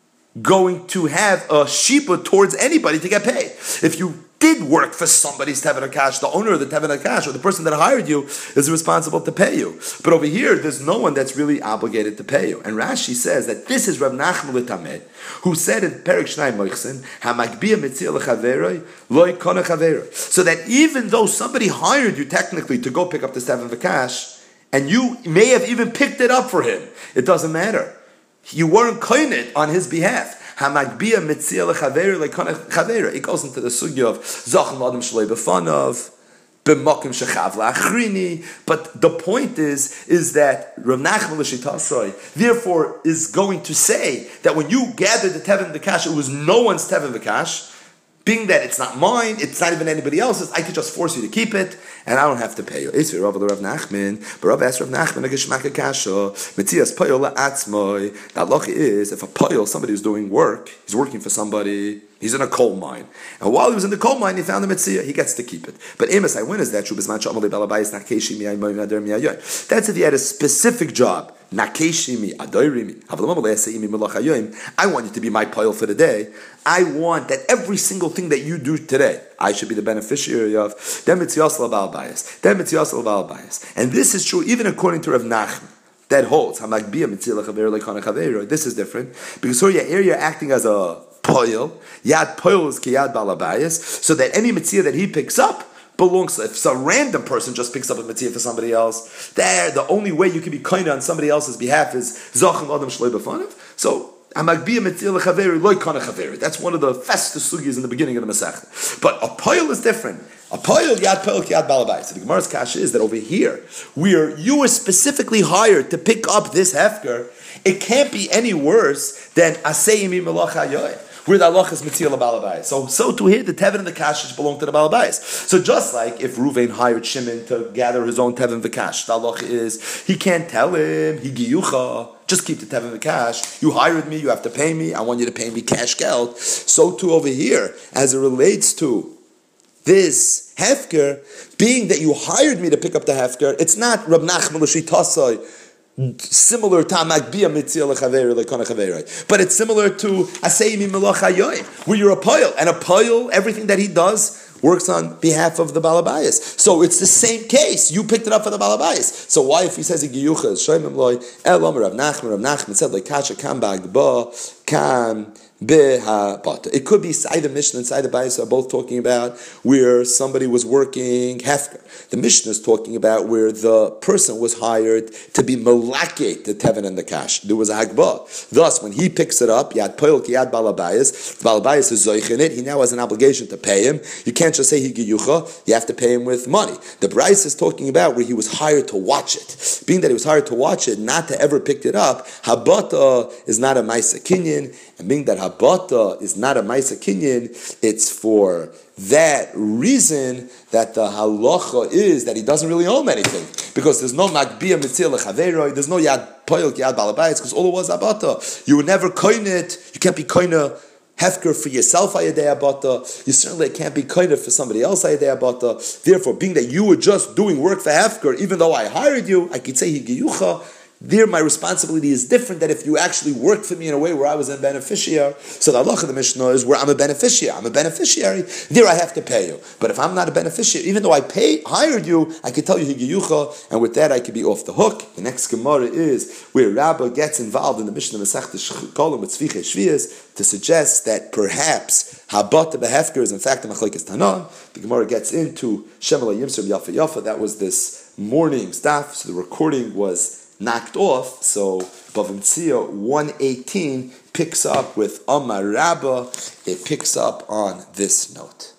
A: going to have a shibud towards anybody to get paid. If you did work for somebody's Tevin HaKash, the owner of the Tevin HaKash, or the person that hired you, is responsible to pay you. But over here, there's no one that's really obligated to pay you. And Rashi says that this is Rav Nachman L'Tameh, who said in Perek Shnai Moichsen, HaMagbiya Metzia L'Chaveroi, Lo Yikona Chaveroi. So that even though somebody hired you technically to go pick up this Tevin HaKash, and you may have even picked it up for him, it doesn't matter. You weren't koinit on his behalf. Hamagbiya mitzia lechaver lekana chaver. It goes into the sugya of zachem adam shlei b'fanav b'makim shechav la'achrini. But the point is that Rav Nachman l'shitasroi therefore is going to say that when you gathered the tevin v'kash, it was no one's tevin v'kash. Being that it's not mine, it's not even anybody else's, I could just force you to keep it, and I don't have to pay you. It's Rav Nachman, but Rav asked Rav Nachman, a geshmaka kasha, metzias poyol la'atzmoi. The halacha is, if a poyol, somebody who's doing work, he's working for somebody, he's in a coal mine, and while he was in the coal mine, he found a mitzvah, he gets to keep it. But Amos, when is that true? That's if he had a specific job. I want you to be my poil for the day. I want that every single thing that you do today, I should be the beneficiary of. And this is true even according to Rav Nachman. That holds. This is different. Because here you're acting as a poil. Yad poil is kiyad balabayas. So that any mitzvah that he picks up belongs. If some random person just picks up a mitzvah for somebody else, the only way you can be kind on somebody else's behalf is zachem adam shlei b'fanav. So amagbiya mitzvah lechaveri loy kana chaveri. That's one of the fastest sugyas in the beginning of the Masechta. But a poil is different. A poil yad balabai. So the Gemara's kasha is that over here, where you were specifically hired to pick up this hefker, it can't be any worse than asayim imelacha yoy, where the halach is mitzvah balabais. So to here, the tevin and the kash belong to the balabais. So just like if Reuven hired Shimon to gather his own tevin v'kash, the halach is he can't tell him he giyucha. Just keep the tevin v'kash. You hired me, you have to pay me. I want you to pay me cash geld. So too over here, as it relates to this hefker, being that you hired me to pick up the hefker, it's not Rab Nachman l'shitasai, similar to Magbiya Mitzia Lechaveri Lekana Chaveri, but it's similar to Asayim Melacha Yoim, where you're a poil, and a poil, everything that he does works on behalf of the Balabayas. So it's the same case. You picked it up for the Balabayas. So why, if he says Giyucha is Shoimim Loi Elam Rav Nachman said like Kasha Kam Bagba Kam. It could be Side the Mishnah and Side the Bayis are both talking about where somebody was working hefker. The Mishnah is talking about where the person was hired to be malaket the tevin and the cash. There was a hagbah. Thus, when he picks it up, yad poil ki yad balabayis, the balabayis is zoich in it. He now has an obligation to pay him. You can't just say he giyucha. You have to pay him with money. The Bryce is talking about where he was hired to watch it. Being that he was hired to watch it, not to ever pick it up, habata is not a ma'isa kinyan. And being that habata is not a ma'isa kinyan, it's for that reason that the halacha is that he doesn't really own anything, because there's no magbiya mitzil lechaveroi, there's no yad poil yad balabayis, because all it was habata. You would never coin it. You can't be koina hefker for yourself ayadei abata. You certainly can't be kind of for somebody else ayadei abata. Therefore, being that you were just doing work for hefker, even though I hired you, I could say higiyucha. There, my responsibility is different than if you actually worked for me in a way where I was a beneficiary. So the halacha of the Mishnah is where I'm a beneficiary. There, I have to pay you. But if I'm not a beneficiary, even though I hired you, I can tell you higiyucha, and with that I could be off the hook. The next Gemara is where Rabbah gets involved in the Mishnah Masechta Shkolim with Tzviche Shvias to suggest that perhaps Habata behefker is in fact a machlekes Tana. The Gemara gets into Shemala Yimser Yafa Yafa. That was this morning stuff. So the recording was knocked off, so Bava Metzia 118 picks up with Amar Rabbah. It picks up on this note.